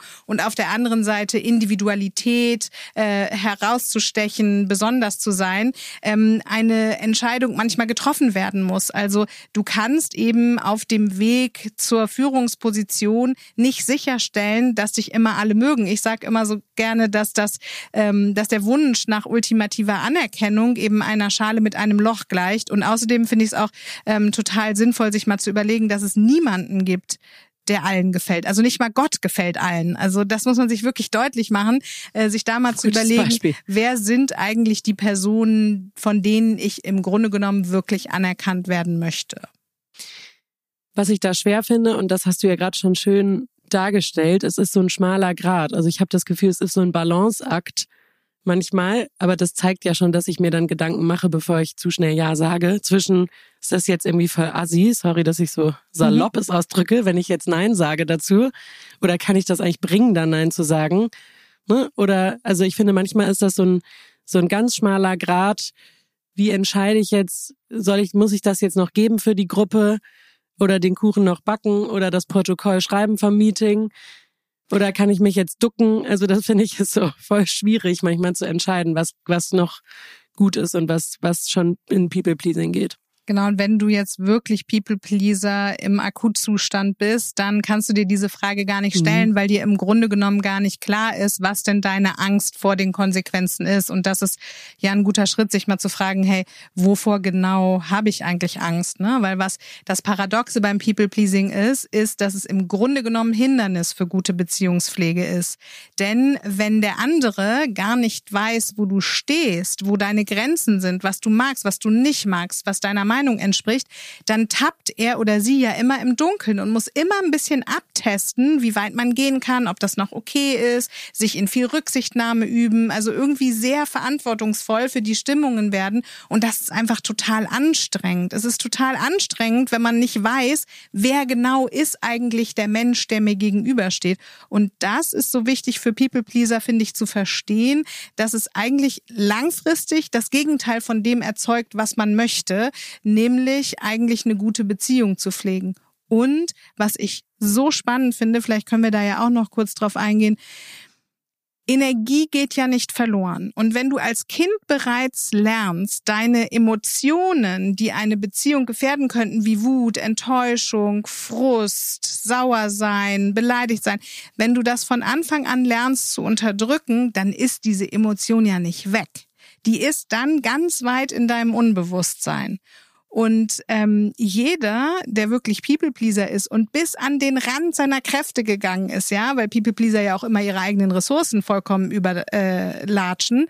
Speaker 1: und auf der anderen Seite Individualität, äh, herauszustechen, besonders zu sein, ähm, eine Entscheidung manchmal getroffen werden muss. Also du kannst eben auf dem Weg zur Führungsposition nicht sicherstellen, dass dich immer alle mögen. Ich sage immer so gerne, dass das, ähm, dass der Wunsch nach ultimativer Anerkennung eben einer Schale mit einem Loch gleicht. Und außerdem finde ich es auch ähm, total sinnvoll, sich mal zu überlegen, dass es niemanden gibt, der allen gefällt. Also nicht mal Gott gefällt allen. Also das muss man sich wirklich deutlich machen, äh, sich da mal zu überlegen, Beispiel. Wer sind eigentlich die Personen, von denen ich im Grunde genommen wirklich anerkannt werden möchte.
Speaker 2: Was ich da schwer finde, und das hast du ja gerade schon schön dargestellt, es ist so ein schmaler Grat. Also ich habe das Gefühl, es ist so ein Balanceakt manchmal, aber das zeigt ja schon, dass ich mir dann Gedanken mache, bevor ich zu schnell Ja sage. Zwischen, ist das jetzt irgendwie voll assi, sorry, dass ich so salopp es ausdrücke, wenn ich jetzt Nein sage dazu, oder kann ich das eigentlich bringen, dann Nein zu sagen? Ne? Oder, also ich finde, manchmal ist das so ein, so ein ganz schmaler Grat. Wie entscheide ich jetzt, soll ich, muss ich das jetzt noch geben für die Gruppe? Oder den Kuchen noch backen oder das Protokoll schreiben vom Meeting? Oder kann ich mich jetzt ducken? Also das finde ich ist so voll schwierig, manchmal zu entscheiden, was was noch gut ist und was was schon in People-Pleasing geht.
Speaker 1: Genau, und wenn du jetzt wirklich People-Pleaser im Akutzustand bist, dann kannst du dir diese Frage gar nicht stellen, mhm. weil dir im Grunde genommen gar nicht klar ist, was denn deine Angst vor den Konsequenzen ist. Und das ist ja ein guter Schritt, sich mal zu fragen, hey, wovor genau habe ich eigentlich Angst? Ne? Weil was das Paradoxe beim People-Pleasing ist, ist, dass es im Grunde genommen Hindernis für gute Beziehungspflege ist. Denn wenn der andere gar nicht weiß, wo du stehst, wo deine Grenzen sind, was du magst, was du nicht magst, was deiner Meinung entspricht, dann tappt er oder sie ja immer im Dunkeln und muss immer ein bisschen abtesten, wie weit man gehen kann, ob das noch okay ist, sich in viel Rücksichtnahme üben, also irgendwie sehr verantwortungsvoll für die Stimmungen werden und das ist einfach total anstrengend. Es ist total anstrengend, wenn man nicht weiß, wer genau ist eigentlich der Mensch, der mir gegenübersteht. Und das ist so wichtig für People-Pleaser, finde ich, zu verstehen, dass es eigentlich langfristig das Gegenteil von dem erzeugt, was man möchte, nämlich eigentlich eine gute Beziehung zu pflegen. Und was ich so spannend finde, vielleicht können wir da ja auch noch kurz drauf eingehen, Energie geht ja nicht verloren. Und wenn du als Kind bereits lernst, deine Emotionen, die eine Beziehung gefährden könnten, wie Wut, Enttäuschung, Frust, sauer sein, beleidigt sein, wenn du das von Anfang an lernst zu unterdrücken, dann ist diese Emotion ja nicht weg. Die ist dann ganz weit in deinem Unbewusstsein. Und ähm, jeder, der wirklich People-Pleaser ist und bis an den Rand seiner Kräfte gegangen ist, ja, weil People-Pleaser ja auch immer ihre eigenen Ressourcen vollkommen überlatschen,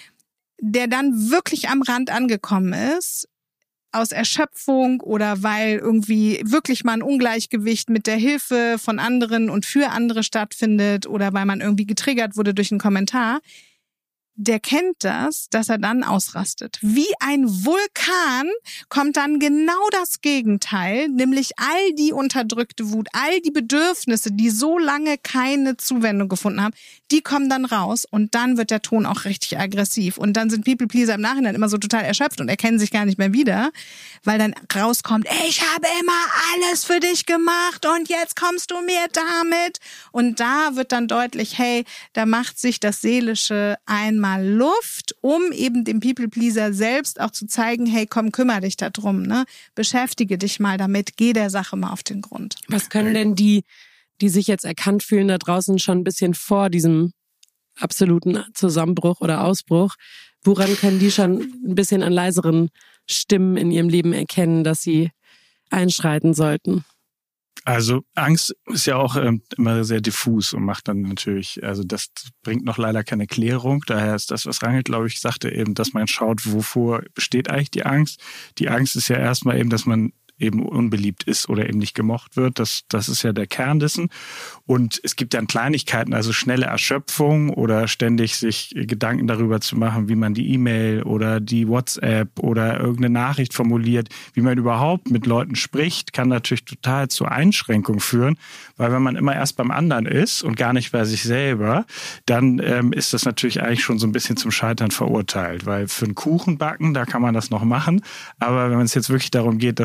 Speaker 1: der dann wirklich am Rand angekommen ist, aus Erschöpfung oder weil irgendwie wirklich mal ein Ungleichgewicht mit der Hilfe von anderen und für andere stattfindet oder weil man irgendwie getriggert wurde durch einen Kommentar, der kennt das, dass er dann ausrastet. Wie ein Vulkan kommt dann genau das Gegenteil, nämlich all die unterdrückte Wut, all die Bedürfnisse, die so lange keine Zuwendung gefunden haben, die kommen dann raus und dann wird der Ton auch richtig aggressiv. Und dann sind People-Pleaser im Nachhinein immer so total erschöpft und erkennen sich gar nicht mehr wieder, weil dann rauskommt, ich habe immer alles für dich gemacht und jetzt kommst du mir damit. Und da wird dann deutlich, hey, da macht sich das Seelische einmal Luft, um eben dem People-Pleaser selbst auch zu zeigen, hey, komm, kümmere dich da drum, ne? Beschäftige dich mal damit, geh der Sache mal auf den Grund.
Speaker 2: Was können denn die, die sich jetzt erkannt fühlen da draußen schon ein bisschen vor diesem absoluten Zusammenbruch oder Ausbruch, woran können die schon ein bisschen an leiseren Stimmen in ihrem Leben erkennen, dass sie einschreiten sollten?
Speaker 3: Also Angst ist ja auch ähm, immer sehr diffus und macht dann natürlich, also das bringt noch leider keine Klärung. Daher ist das, was Rangel, glaube ich, sagte eben, dass man schaut, wovor besteht eigentlich die Angst. Die Angst ist ja erstmal eben, dass man eben unbeliebt ist oder eben nicht gemocht wird. Das, das ist ja der Kern dessen. Und es gibt dann Kleinigkeiten, also schnelle Erschöpfung oder ständig sich Gedanken darüber zu machen, wie man die E-Mail oder die WhatsApp oder irgendeine Nachricht formuliert, wie man überhaupt mit Leuten spricht, kann natürlich total zu Einschränkungen führen, weil wenn man immer erst beim anderen ist und gar nicht bei sich selber, dann ähm, ist das natürlich eigentlich schon so ein bisschen zum Scheitern verurteilt, weil für einen Kuchen backen, da kann man das noch machen, aber wenn es jetzt wirklich darum geht, dass man irgendwie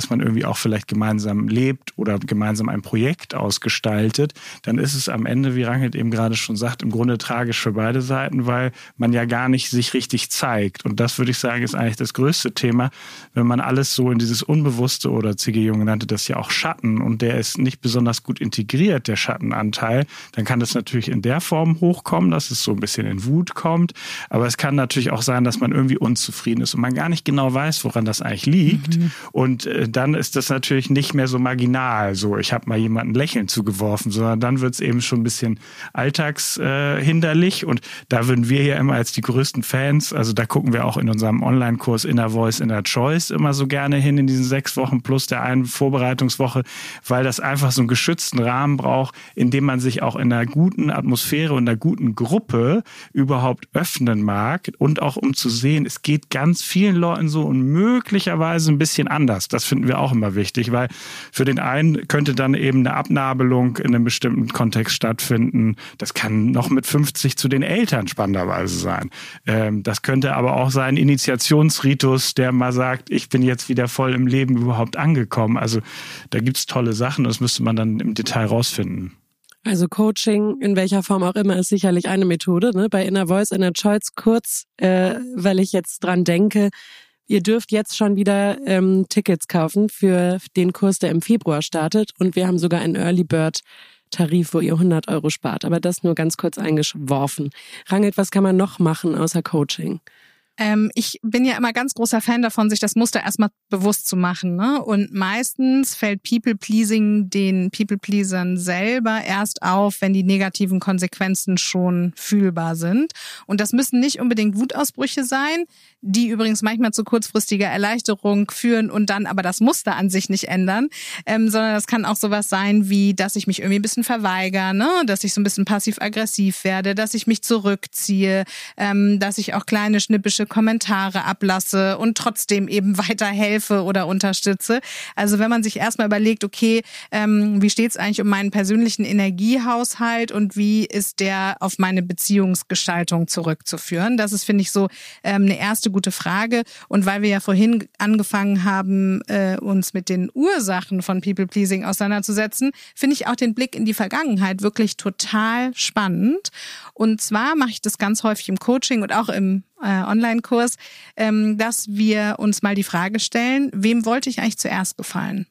Speaker 3: irgendwie auch vielleicht gemeinsam lebt oder gemeinsam ein Projekt ausgestaltet, dann ist es am Ende, wie Rangit eben gerade schon sagt, im Grunde tragisch für beide Seiten, weil man ja gar nicht sich richtig zeigt. Und das, würde ich sagen, ist eigentlich das größte Thema, wenn man alles so in dieses Unbewusste, oder C G Jung nannte das ja auch Schatten, und der ist nicht besonders gut integriert, der Schattenanteil, dann kann das natürlich in der Form hochkommen, dass es so ein bisschen in Wut kommt. Aber es kann natürlich auch sein, dass man irgendwie unzufrieden ist und man gar nicht genau weiß, woran das eigentlich liegt. Mhm. Und äh, dann ist das natürlich nicht mehr so marginal, so ich habe mal jemanden Lächeln zugeworfen, sondern dann wird es eben schon ein bisschen alltagshinderlich. Äh, und da würden wir ja immer als die größten Fans, also da gucken wir auch in unserem Online-Kurs Inner Voice, Inner Choice immer so gerne hin in diesen sechs Wochen plus der einen Vorbereitungswoche, weil das einfach so einen geschützten Rahmen braucht, in dem man sich auch in einer guten Atmosphäre und einer guten Gruppe überhaupt öffnen mag, und auch um zu sehen, es geht ganz vielen Leuten so und möglicherweise ein bisschen anders. Das finden wir auch immer wichtig, weil für den einen könnte dann eben eine Abnabelung in einem bestimmten Kontext stattfinden. Das kann noch mit fünfzig zu den Eltern spannenderweise sein. Das könnte aber auch sein Initiationsritus, der mal sagt, ich bin jetzt wieder voll im Leben überhaupt angekommen. Also da gibt's tolle Sachen, das müsste man dann im Detail rausfinden.
Speaker 2: Also Coaching, in welcher Form auch immer, ist sicherlich eine Methode. Ne? Bei Inner Voice, Inner Choice kurz, äh, weil ich jetzt dran denke, ihr dürft jetzt schon wieder ähm, Tickets kaufen für den Kurs, der im Februar startet. Und wir haben sogar einen Early Bird Tarif, wo ihr hundert Euro spart. Aber das nur ganz kurz eingeworfen. Rangit, was kann man noch machen außer Coaching?
Speaker 1: Ähm, ich bin ja immer ganz großer Fan davon, sich das Muster erstmal bewusst zu machen, ne? Und meistens fällt People-Pleasing den People-Pleasern selber erst auf, wenn die negativen Konsequenzen schon fühlbar sind. Und das müssen nicht unbedingt Wutausbrüche sein, die übrigens manchmal zu kurzfristiger Erleichterung führen und dann aber das Muster an sich nicht ändern, ähm, sondern das kann auch sowas sein wie, dass ich mich irgendwie ein bisschen verweigere, ne? Dass ich so ein bisschen passiv-aggressiv werde, dass ich mich zurückziehe, ähm, dass ich auch kleine schnippische Kommentare ablasse und trotzdem eben weiterhelfe oder unterstütze. Also wenn man sich erstmal überlegt, okay, ähm, wie steht's eigentlich um meinen persönlichen Energiehaushalt und wie ist der auf meine Beziehungsgestaltung zurückzuführen? Das ist, finde ich, so ähm, eine erste gute Frage. Und weil wir ja vorhin angefangen haben, äh, uns mit den Ursachen von People-Pleasing auseinanderzusetzen, finde ich auch den Blick in die Vergangenheit wirklich total spannend. Und zwar mache ich das ganz häufig im Coaching und auch im äh, Online-Kurs, ähm, dass wir uns mal die Frage stellen, wem wollte ich eigentlich zuerst gefallen?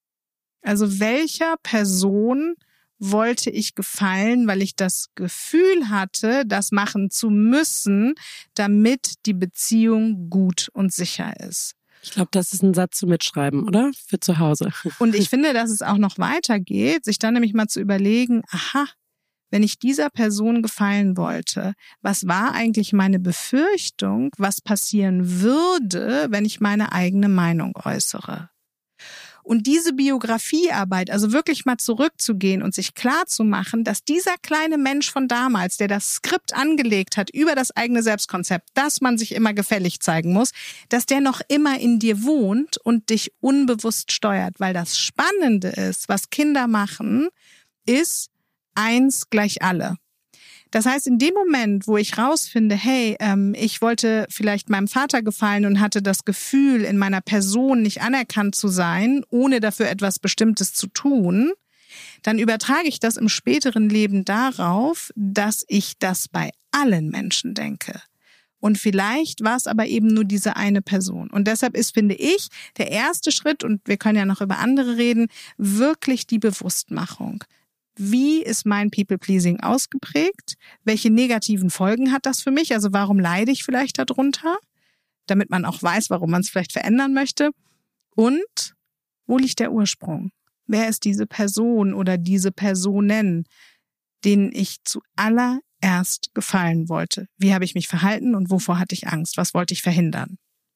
Speaker 1: Also welcher Person wollte ich gefallen, weil ich das Gefühl hatte, das machen zu müssen, damit die Beziehung gut und sicher ist.
Speaker 2: Ich glaube, das ist ein Satz zum Mitschreiben, oder? Für zu Hause.
Speaker 1: Und ich finde, dass es auch noch weitergeht, sich dann nämlich mal zu überlegen, aha, wenn ich dieser Person gefallen wollte, was war eigentlich meine Befürchtung, was passieren würde, wenn ich meine eigene Meinung äußere? Und diese Biografiearbeit, also wirklich mal zurückzugehen und sich klar zu machen, dass dieser kleine Mensch von damals, der das Skript angelegt hat über das eigene Selbstkonzept, dass man sich immer gefällig zeigen muss, dass der noch immer in dir wohnt und dich unbewusst steuert. Weil das Spannende ist, was Kinder machen, ist eins gleich alle. Das heißt, in dem Moment, wo ich rausfinde, hey, ähm, ich wollte vielleicht meinem Vater gefallen und hatte das Gefühl, in meiner Person nicht anerkannt zu sein, ohne dafür etwas Bestimmtes zu tun, dann übertrage ich das im späteren Leben darauf, dass ich das bei allen Menschen denke. Und vielleicht war es aber eben nur diese eine Person. Und deshalb ist, finde ich, der erste Schritt, und wir können ja noch über andere reden, wirklich die Bewusstmachung. Wie ist mein People-Pleasing ausgeprägt? Welche negativen Folgen hat das für mich? Also warum leide ich vielleicht darunter? Damit man auch weiß, warum man es vielleicht verändern möchte. Und wo liegt der Ursprung? Wer ist diese Person oder diese Personen, denen ich zuallererst gefallen wollte? Wie habe ich mich verhalten und wovor hatte ich Angst? Was wollte ich verhindern?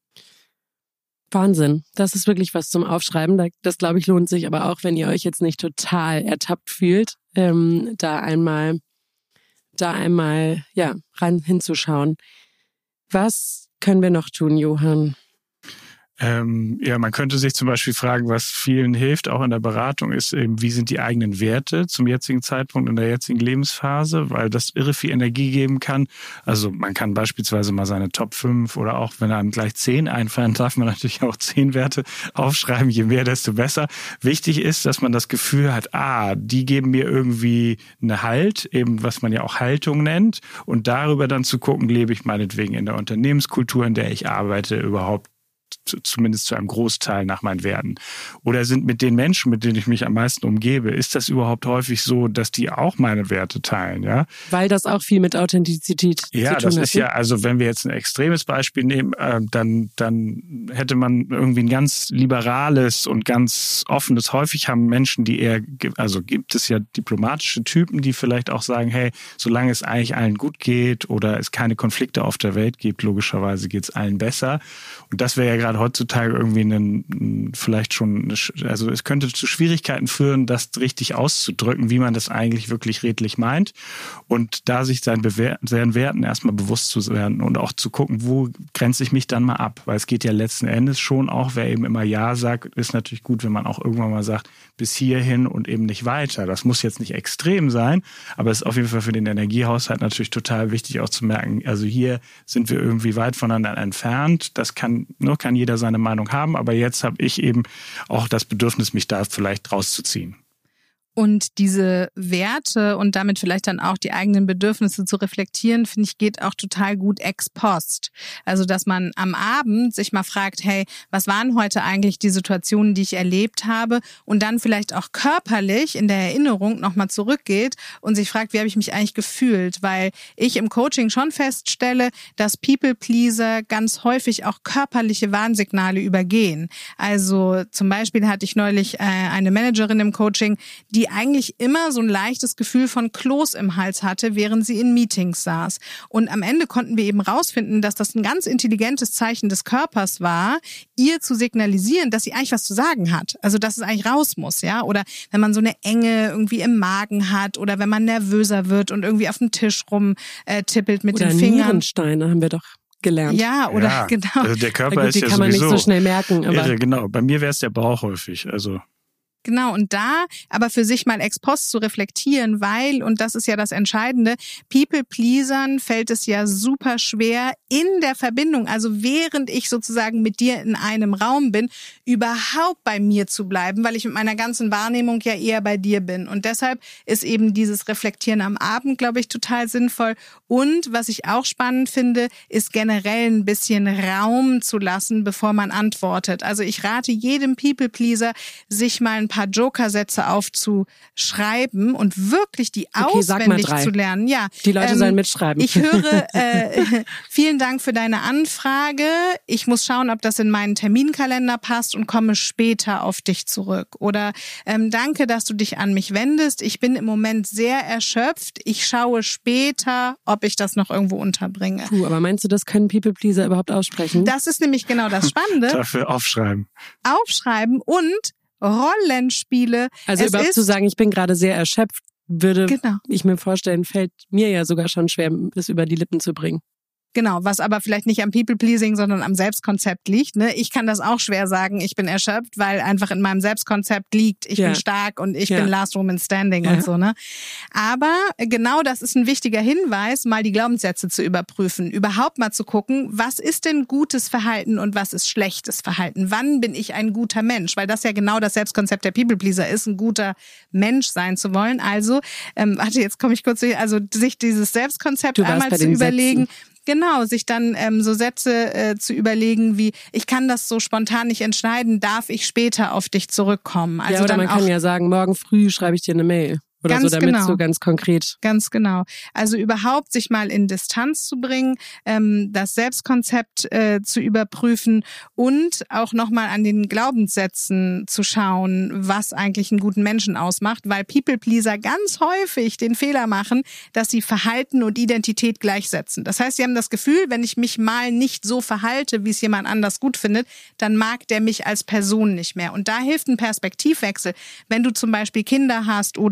Speaker 2: Wahnsinn. Das ist wirklich was zum Aufschreiben. Das, glaube ich, lohnt sich aber auch, wenn ihr euch jetzt nicht total ertappt fühlt, ähm, da einmal, da einmal, ja, rein hinzuschauen. Was können wir noch tun, Johann?
Speaker 3: Ähm, ja, man könnte sich zum Beispiel fragen, was vielen hilft, auch in der Beratung, ist eben, wie sind die eigenen Werte zum jetzigen Zeitpunkt in der jetzigen Lebensphase, weil das irre viel Energie geben kann. Also man kann beispielsweise mal seine Top fünf oder auch, wenn einem gleich zehn einfallen, darf man natürlich auch zehn Werte aufschreiben, je mehr, desto besser. Wichtig ist, dass man das Gefühl hat, ah, die geben mir irgendwie eine Halt, eben was man ja auch Haltung nennt, und darüber dann zu gucken, lebe ich meinetwegen in der Unternehmenskultur, in der ich arbeite, überhaupt zumindest zu einem Großteil nach meinen Werten. Oder sind mit den Menschen, mit denen ich mich am meisten umgebe, ist das überhaupt häufig so, dass die auch meine Werte teilen, ja?
Speaker 2: Weil das auch viel mit Authentizität
Speaker 3: ja, zu tun hat. Ja, das ist ja, also wenn wir jetzt ein extremes Beispiel nehmen, äh, dann, dann hätte man irgendwie ein ganz liberales und ganz offenes. Häufig haben Menschen, die eher, also gibt es ja diplomatische Typen, die vielleicht auch sagen, hey, solange es eigentlich allen gut geht oder es keine Konflikte auf der Welt gibt, logischerweise geht es allen besser. Und das wäre ja gerade heutzutage irgendwie einen, vielleicht schon, also es könnte zu Schwierigkeiten führen, das richtig auszudrücken, wie man das eigentlich wirklich redlich meint. Und da sich seinen, Bewer- seinen Werten erstmal bewusst zu werden und auch zu gucken, wo grenze ich mich dann mal ab. Weil es geht ja letzten Endes schon auch, wer eben immer Ja sagt, ist natürlich gut, wenn man auch irgendwann mal sagt, bis hierhin und eben nicht weiter. Das muss jetzt nicht extrem sein, aber es ist auf jeden Fall für den Energiehaushalt natürlich total wichtig auch zu merken, also hier sind wir irgendwie weit voneinander entfernt. Das kann, nur kann jeder seine Meinung haben, aber jetzt habe ich eben auch das Bedürfnis, mich da vielleicht rauszuziehen.
Speaker 1: Und diese Werte und damit vielleicht dann auch die eigenen Bedürfnisse zu reflektieren, finde ich, geht auch total gut ex post. Also, dass man am Abend sich mal fragt, hey, was waren heute eigentlich die Situationen, die ich erlebt habe? Und dann vielleicht auch körperlich in der Erinnerung nochmal zurückgeht und sich fragt, wie habe ich mich eigentlich gefühlt? Weil ich im Coaching schon feststelle, dass People-Pleaser ganz häufig auch körperliche Warnsignale übergehen. Also zum Beispiel hatte ich neulich äh, eine Managerin im Coaching, die die eigentlich immer so ein leichtes Gefühl von Kloß im Hals hatte, während sie in Meetings saß. Und am Ende konnten wir eben rausfinden, dass das ein ganz intelligentes Zeichen des Körpers war, ihr zu signalisieren, dass sie eigentlich was zu sagen hat. Also, dass es eigentlich raus muss, ja. Oder wenn man so eine Enge irgendwie im Magen hat oder wenn man nervöser wird und irgendwie auf dem Tisch rumtippelt mit
Speaker 2: oder
Speaker 1: den Fingern.
Speaker 2: Nierensteine haben wir doch gelernt.
Speaker 1: Ja, oder
Speaker 3: ja,
Speaker 1: genau.
Speaker 3: Also der Körper
Speaker 2: gut,
Speaker 3: ist
Speaker 2: die
Speaker 3: ja
Speaker 2: kann man
Speaker 3: sowieso
Speaker 2: nicht so schnell merken. Aber
Speaker 3: irre, genau. Bei mir wäre es der Bauch häufig, also
Speaker 1: Genau, und da aber für sich mal ex post zu reflektieren, weil, und das ist ja das Entscheidende, People-Pleasern fällt es ja super schwer, in der Verbindung, also während ich sozusagen mit dir in einem Raum bin, überhaupt bei mir zu bleiben, weil ich mit meiner ganzen Wahrnehmung ja eher bei dir bin. Und deshalb ist eben dieses Reflektieren am Abend, glaube ich, total sinnvoll. Und was ich auch spannend finde, ist generell ein bisschen Raum zu lassen, bevor man antwortet. Also ich rate jedem People-Pleaser, sich mal ein paar Joker-Sätze aufzuschreiben und wirklich die
Speaker 2: okay,
Speaker 1: auswendig zu lernen. Ja,
Speaker 2: die Leute
Speaker 1: ähm,
Speaker 2: sollen mitschreiben.
Speaker 1: Ich höre, äh, vielen Dank für deine Anfrage. Ich muss schauen, ob das in meinen Terminkalender passt und komme später auf dich zurück. Oder ähm, danke, dass du dich an mich wendest. Ich bin im Moment sehr erschöpft. Ich schaue später, ob ich das noch irgendwo unterbringe.
Speaker 2: Puh, aber meinst du, das können People-Pleaser überhaupt aussprechen?
Speaker 1: Das ist nämlich genau das Spannende.
Speaker 3: Dafür aufschreiben.
Speaker 1: Aufschreiben und Rollenspiele.
Speaker 2: Also
Speaker 1: es
Speaker 2: überhaupt
Speaker 1: ist,
Speaker 2: zu sagen, ich bin gerade sehr erschöpft, würde
Speaker 1: genau.
Speaker 2: ich mir vorstellen, fällt mir ja sogar schon schwer, das über die Lippen zu bringen.
Speaker 1: Genau, was aber vielleicht nicht am People-Pleasing, sondern am Selbstkonzept liegt. Ne? Ich kann das auch schwer sagen, ich bin erschöpft, weil einfach in meinem Selbstkonzept liegt, ich ja. bin stark und ich ja. bin Last Woman Standing ja. und so. Ne? Aber genau das ist ein wichtiger Hinweis, mal die Glaubenssätze zu überprüfen. Überhaupt mal zu gucken, was ist denn gutes Verhalten und was ist schlechtes Verhalten? Wann bin ich ein guter Mensch? Weil das ja genau das Selbstkonzept der People-Pleaser ist, ein guter Mensch sein zu wollen. Also, ähm, warte, jetzt komme ich kurz zu, also sich dieses Selbstkonzept einmal zu überlegen. Sätzen. Genau, sich dann ähm, so Sätze äh, zu überlegen wie, ich kann das so spontan nicht entscheiden, darf ich später auf dich zurückkommen? Also
Speaker 2: ja, oder
Speaker 1: dann
Speaker 2: man
Speaker 1: auch,
Speaker 2: kann ja sagen, morgen früh schreibe ich dir eine Mail. Oder
Speaker 1: ganz
Speaker 2: so, damit
Speaker 1: genau.
Speaker 2: so ganz konkret.
Speaker 1: Ganz genau. Also überhaupt sich mal in Distanz zu bringen, ähm, das Selbstkonzept äh, zu überprüfen und auch nochmal an den Glaubenssätzen zu schauen, was eigentlich einen guten Menschen ausmacht, weil People-Pleaser ganz häufig den Fehler machen, dass sie Verhalten und Identität gleichsetzen. Das heißt, sie haben das Gefühl, wenn ich mich mal nicht so verhalte, wie es jemand anders gut findet, dann mag der mich als Person nicht mehr. Und da hilft ein Perspektivwechsel. Wenn du zum Beispiel Kinder hast oder du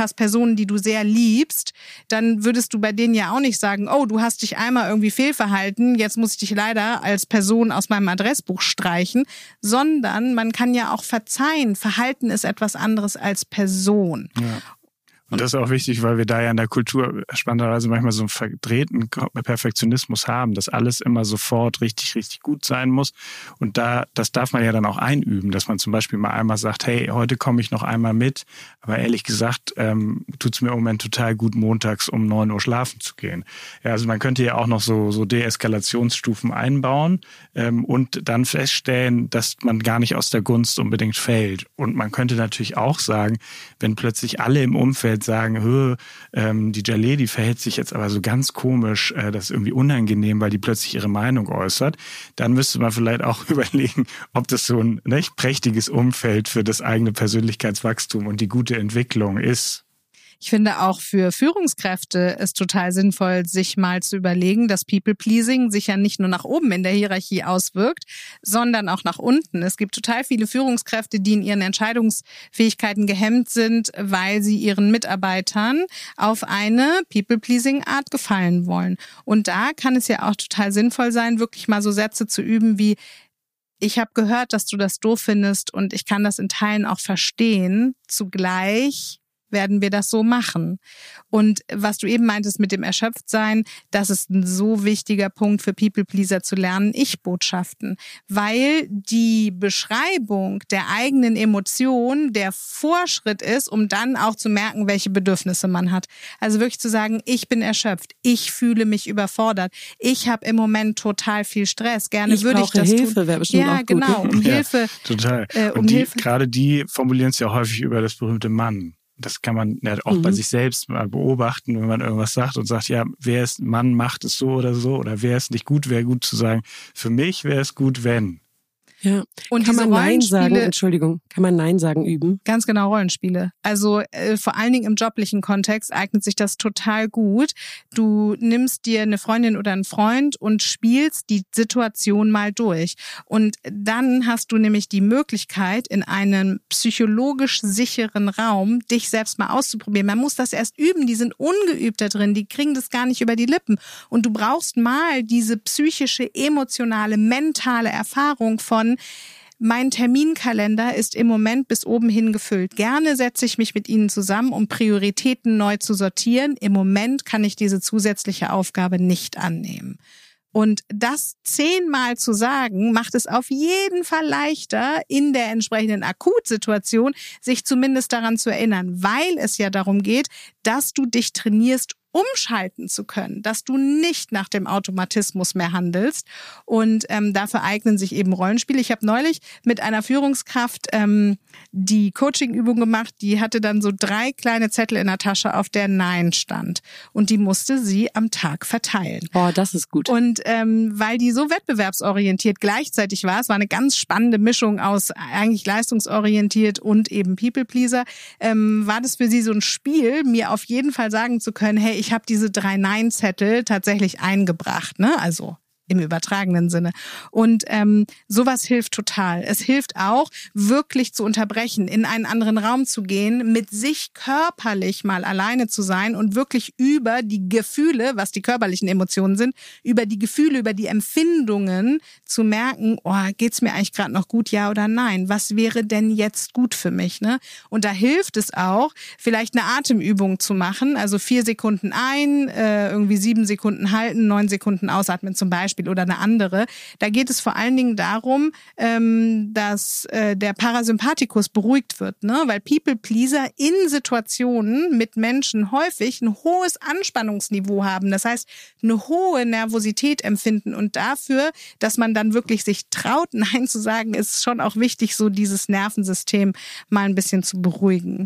Speaker 1: hast Personen, die du sehr liebst, dann würdest du bei denen ja auch nicht sagen, oh, du hast dich einmal irgendwie fehlverhalten, jetzt muss ich dich leider als Person aus meinem Adressbuch streichen, sondern man kann ja auch verzeihen. Verhalten ist etwas anderes als Person.
Speaker 3: Ja. Und das ist auch wichtig, weil wir da ja in der Kultur spannenderweise manchmal so einen verdrehten Perfektionismus haben, dass alles immer sofort richtig, richtig gut sein muss. Und da, das darf man ja dann auch einüben, dass man zum Beispiel mal einmal sagt, hey, heute komme ich noch einmal mit. Aber ehrlich gesagt, ähm, tut es mir im Moment total gut, montags um neun Uhr schlafen zu gehen. Ja, also man könnte ja auch noch so, so Deeskalationsstufen einbauen ähm, und dann feststellen, dass man gar nicht aus der Gunst unbedingt fällt. Und man könnte natürlich auch sagen, wenn plötzlich alle im Umfeld sagen, Hö, ähm, die Jaleh, die verhält sich jetzt aber so ganz komisch, äh, das ist irgendwie unangenehm, weil die plötzlich ihre Meinung äußert, dann müsste man vielleicht auch überlegen, ob das so ein nicht, prächtiges Umfeld für das eigene Persönlichkeitswachstum und die gute Entwicklung ist.
Speaker 1: Ich finde auch für Führungskräfte ist total sinnvoll, sich mal zu überlegen, dass People-Pleasing sich ja nicht nur nach oben in der Hierarchie auswirkt, sondern auch nach unten. Es gibt total viele Führungskräfte, die in ihren Entscheidungsfähigkeiten gehemmt sind, weil sie ihren Mitarbeitern auf eine People-Pleasing-Art gefallen wollen. Und da kann es ja auch total sinnvoll sein, wirklich mal so Sätze zu üben wie: Ich habe gehört, dass du das doof findest und ich kann das in Teilen auch verstehen. Zugleich werden wir das so machen. Und was du eben meintest mit dem Erschöpftsein, das ist ein so wichtiger Punkt für People-Pleaser zu lernen, Ich-Botschaften. Weil die Beschreibung der eigenen Emotion der Vorschritt ist, um dann auch zu merken, welche Bedürfnisse man hat. Also wirklich zu sagen, ich bin erschöpft, ich fühle mich überfordert, ich habe im Moment total viel Stress, gerne
Speaker 2: ich
Speaker 1: würde ich das
Speaker 2: Hilfe,
Speaker 1: tun.
Speaker 2: Wäre bestimmt
Speaker 1: ja,
Speaker 2: auch gut.
Speaker 1: genau, um
Speaker 3: ja,
Speaker 1: Hilfe.
Speaker 3: Total.
Speaker 1: Äh, um
Speaker 3: Und die,
Speaker 1: Hilfe.
Speaker 3: Gerade die formulieren es ja häufig über das berühmte Mann. Das kann man ja auch mhm. bei sich selbst mal beobachten, wenn man irgendwas sagt und sagt, ja, wer ist Mann, macht es so oder so, oder wer ist nicht gut, wäre gut zu sagen, für mich wäre es gut, wenn.
Speaker 2: Ja.
Speaker 1: Und
Speaker 2: kann
Speaker 1: diese
Speaker 2: man Nein sagen,
Speaker 1: Rollenspiele,
Speaker 2: Entschuldigung, kann man Nein sagen üben?
Speaker 1: Ganz genau, Rollenspiele. Also äh, vor allen Dingen im joblichen Kontext eignet sich das total gut. Du nimmst dir eine Freundin oder einen Freund und spielst die Situation mal durch. Und dann hast du nämlich die Möglichkeit, in einem psychologisch sicheren Raum dich selbst mal auszuprobieren. Man muss das erst üben, die sind ungeübt da drin, die kriegen das gar nicht über die Lippen. Und du brauchst mal diese psychische, emotionale, mentale Erfahrung von: Mein Terminkalender ist im Moment bis oben hin gefüllt. Gerne setze ich mich mit Ihnen zusammen, um Prioritäten neu zu sortieren. Im Moment kann ich diese zusätzliche Aufgabe nicht annehmen. Und das zehnmal zu sagen, macht es auf jeden Fall leichter, in der entsprechenden Akutsituation sich zumindest daran zu erinnern, weil es ja darum geht, dass du dich trainierst, umschalten zu können, dass du nicht nach dem Automatismus mehr handelst. Und ähm, dafür eignen sich eben Rollenspiele. Ich habe neulich mit einer Führungskraft ähm, die Coaching-Übung gemacht, die hatte dann so drei kleine Zettel in der Tasche, auf der Nein stand. Und die musste sie am Tag verteilen.
Speaker 2: Oh, das ist gut.
Speaker 1: Und ähm, weil die so wettbewerbsorientiert gleichzeitig war, es war eine ganz spannende Mischung aus eigentlich leistungsorientiert und eben People-Pleaser, ähm, war das für sie so ein Spiel, mir auf jeden Fall sagen zu können, hey, ich habe diese drei Nein-Zettel tatsächlich eingebracht, ne? Also im übertragenen Sinne. Und ähm, sowas hilft total. Es hilft auch, wirklich zu unterbrechen, in einen anderen Raum zu gehen, mit sich körperlich mal alleine zu sein und wirklich über die Gefühle, was die körperlichen Emotionen sind, über die Gefühle, über die Empfindungen zu merken, oh, geht's mir eigentlich gerade noch gut, ja oder nein? Was wäre denn jetzt gut für mich? Ne? Und da hilft es auch, vielleicht eine Atemübung zu machen, also vier Sekunden ein, äh, irgendwie sieben Sekunden halten, neun Sekunden ausatmen zum Beispiel, oder eine andere. Da geht es vor allen Dingen darum, ähm, dass äh, der Parasympathikus beruhigt wird, ne? Weil People-Pleaser in Situationen mit Menschen häufig ein hohes Anspannungsniveau haben. Das heißt, eine hohe Nervosität empfinden. Und dafür, dass man dann wirklich sich traut, Nein zu sagen, ist schon auch wichtig, so dieses Nervensystem mal ein bisschen zu beruhigen.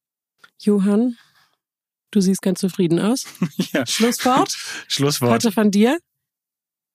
Speaker 2: Johann, du siehst ganz zufrieden aus.
Speaker 3: Ja.
Speaker 2: Schlusswort?
Speaker 3: Schlusswort.
Speaker 2: Heute von dir?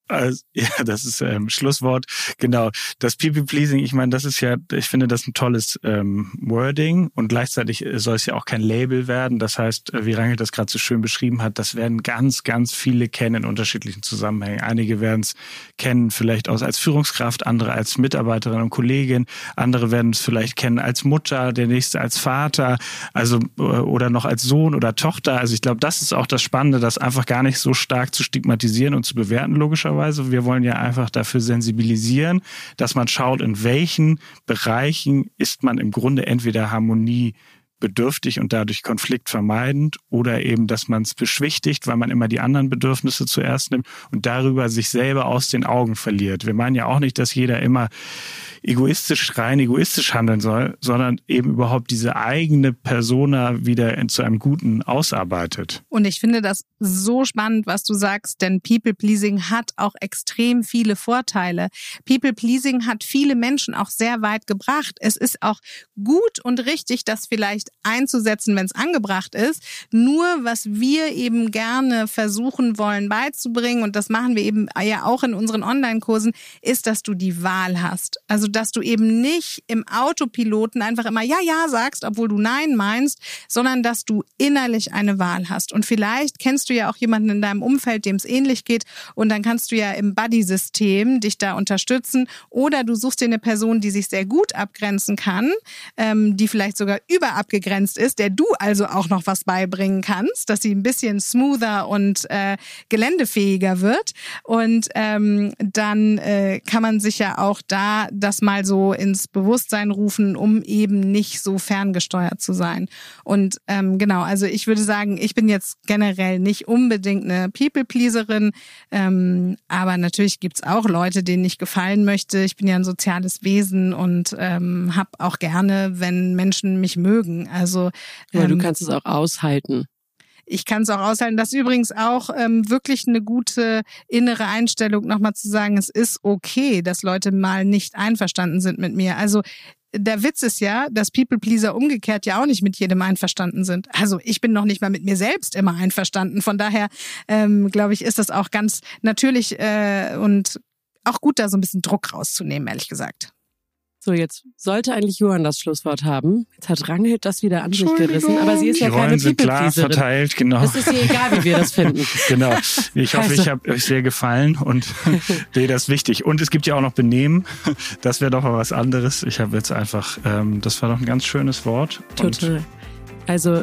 Speaker 3: Also, ja, das ist ähm, Schlusswort. Genau. Das People-Pleasing, ich meine, das ist ja, ich finde das ein tolles ähm, Wording und gleichzeitig soll es ja auch kein Label werden. Das heißt, wie Rangelt das gerade so schön beschrieben hat, das werden ganz, ganz viele kennen in unterschiedlichen Zusammenhängen. Einige werden es kennen vielleicht aus als Führungskraft, andere als Mitarbeiterin und Kollegin, andere werden es vielleicht kennen als Mutter, der nächste als Vater, also oder noch als Sohn oder Tochter. Also ich glaube, das ist auch das Spannende, das einfach gar nicht so stark zu stigmatisieren und zu bewerten, logischerweise. Wir wollen ja einfach dafür sensibilisieren, dass man schaut, in welchen Bereichen ist man im Grunde entweder harmoniebedürftig und dadurch konfliktvermeidend oder eben, dass man es beschwichtigt, weil man immer die anderen Bedürfnisse zuerst nimmt und darüber sich selber aus den Augen verliert. Wir meinen ja auch nicht, dass jeder immer egoistisch, rein egoistisch handeln soll, sondern eben überhaupt diese eigene Persona wieder in, zu einem Guten ausarbeitet.
Speaker 1: Und ich finde das so spannend, was du sagst, denn People-Pleasing hat auch extrem viele Vorteile. People-Pleasing hat viele Menschen auch sehr weit gebracht. Es ist auch gut und richtig, das vielleicht einzusetzen, wenn es angebracht ist. Nur was wir eben gerne versuchen wollen beizubringen, und das machen wir eben ja auch in unseren Online-Kursen, ist, dass du die Wahl hast. Also dass du eben nicht im Autopiloten einfach immer ja, ja sagst, obwohl du nein meinst, sondern dass du innerlich eine Wahl hast. Und vielleicht kennst du ja auch jemanden in deinem Umfeld, dem es ähnlich geht, und dann kannst du ja im Buddy-System dich da unterstützen, oder du suchst dir eine Person, die sich sehr gut abgrenzen kann, ähm, die vielleicht sogar überabgegrenzt ist, der du also auch noch was beibringen kannst, dass sie ein bisschen smoother und äh, geländefähiger wird. Und ähm, dann äh, kann man sich ja auch da das mal so ins Bewusstsein rufen, um eben nicht so ferngesteuert zu sein. Und ähm, genau, also ich würde sagen, ich bin jetzt generell nicht unbedingt eine People-Pleaserin, ähm, aber natürlich gibt's auch Leute, denen ich gefallen möchte. Ich bin ja ein soziales Wesen und ähm, habe auch gerne, wenn Menschen mich mögen. Also
Speaker 2: ähm, ja, du kannst es auch aushalten.
Speaker 1: Ich kann es auch aushalten. Das ist übrigens auch ähm, wirklich eine gute innere Einstellung, nochmal zu sagen, es ist okay, dass Leute mal nicht einverstanden sind mit mir. Also der Witz ist ja, dass People-Pleaser umgekehrt ja auch nicht mit jedem einverstanden sind. Also ich bin noch nicht mal mit mir selbst immer einverstanden. Von daher, ähm, glaube ich, ist das auch ganz natürlich äh, und auch gut, da so ein bisschen Druck rauszunehmen, ehrlich gesagt.
Speaker 2: So, jetzt sollte eigentlich Johann das Schlusswort haben. Jetzt hat Rangelt das wieder an sich gerissen, aber sie ist
Speaker 3: die
Speaker 2: ja keine
Speaker 3: Rollen sind klar
Speaker 2: People-Pleaserin.
Speaker 3: verteilt, genau.
Speaker 2: Es ist ihr egal, wie wir das finden.
Speaker 3: Genau. Ich hoffe,
Speaker 2: Also.
Speaker 3: ich habe euch sehr gefallen und nee, das ist wichtig. Und es gibt ja auch noch Benehmen. Das wäre doch mal was anderes. Ich habe jetzt einfach, ähm, das war doch ein ganz schönes Wort.
Speaker 2: Total. Also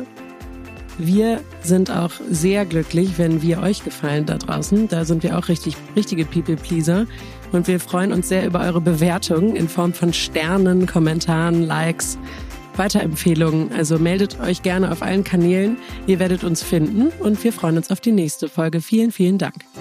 Speaker 2: wir sind auch sehr glücklich, wenn wir euch gefallen da draußen. Da sind wir auch richtig, richtige People-Pleaser. Und wir freuen uns sehr über eure Bewertungen in Form von Sternen, Kommentaren, Likes, Weiterempfehlungen. Also meldet euch gerne auf allen Kanälen. Ihr werdet uns finden und wir freuen uns auf die nächste Folge. Vielen, vielen Dank.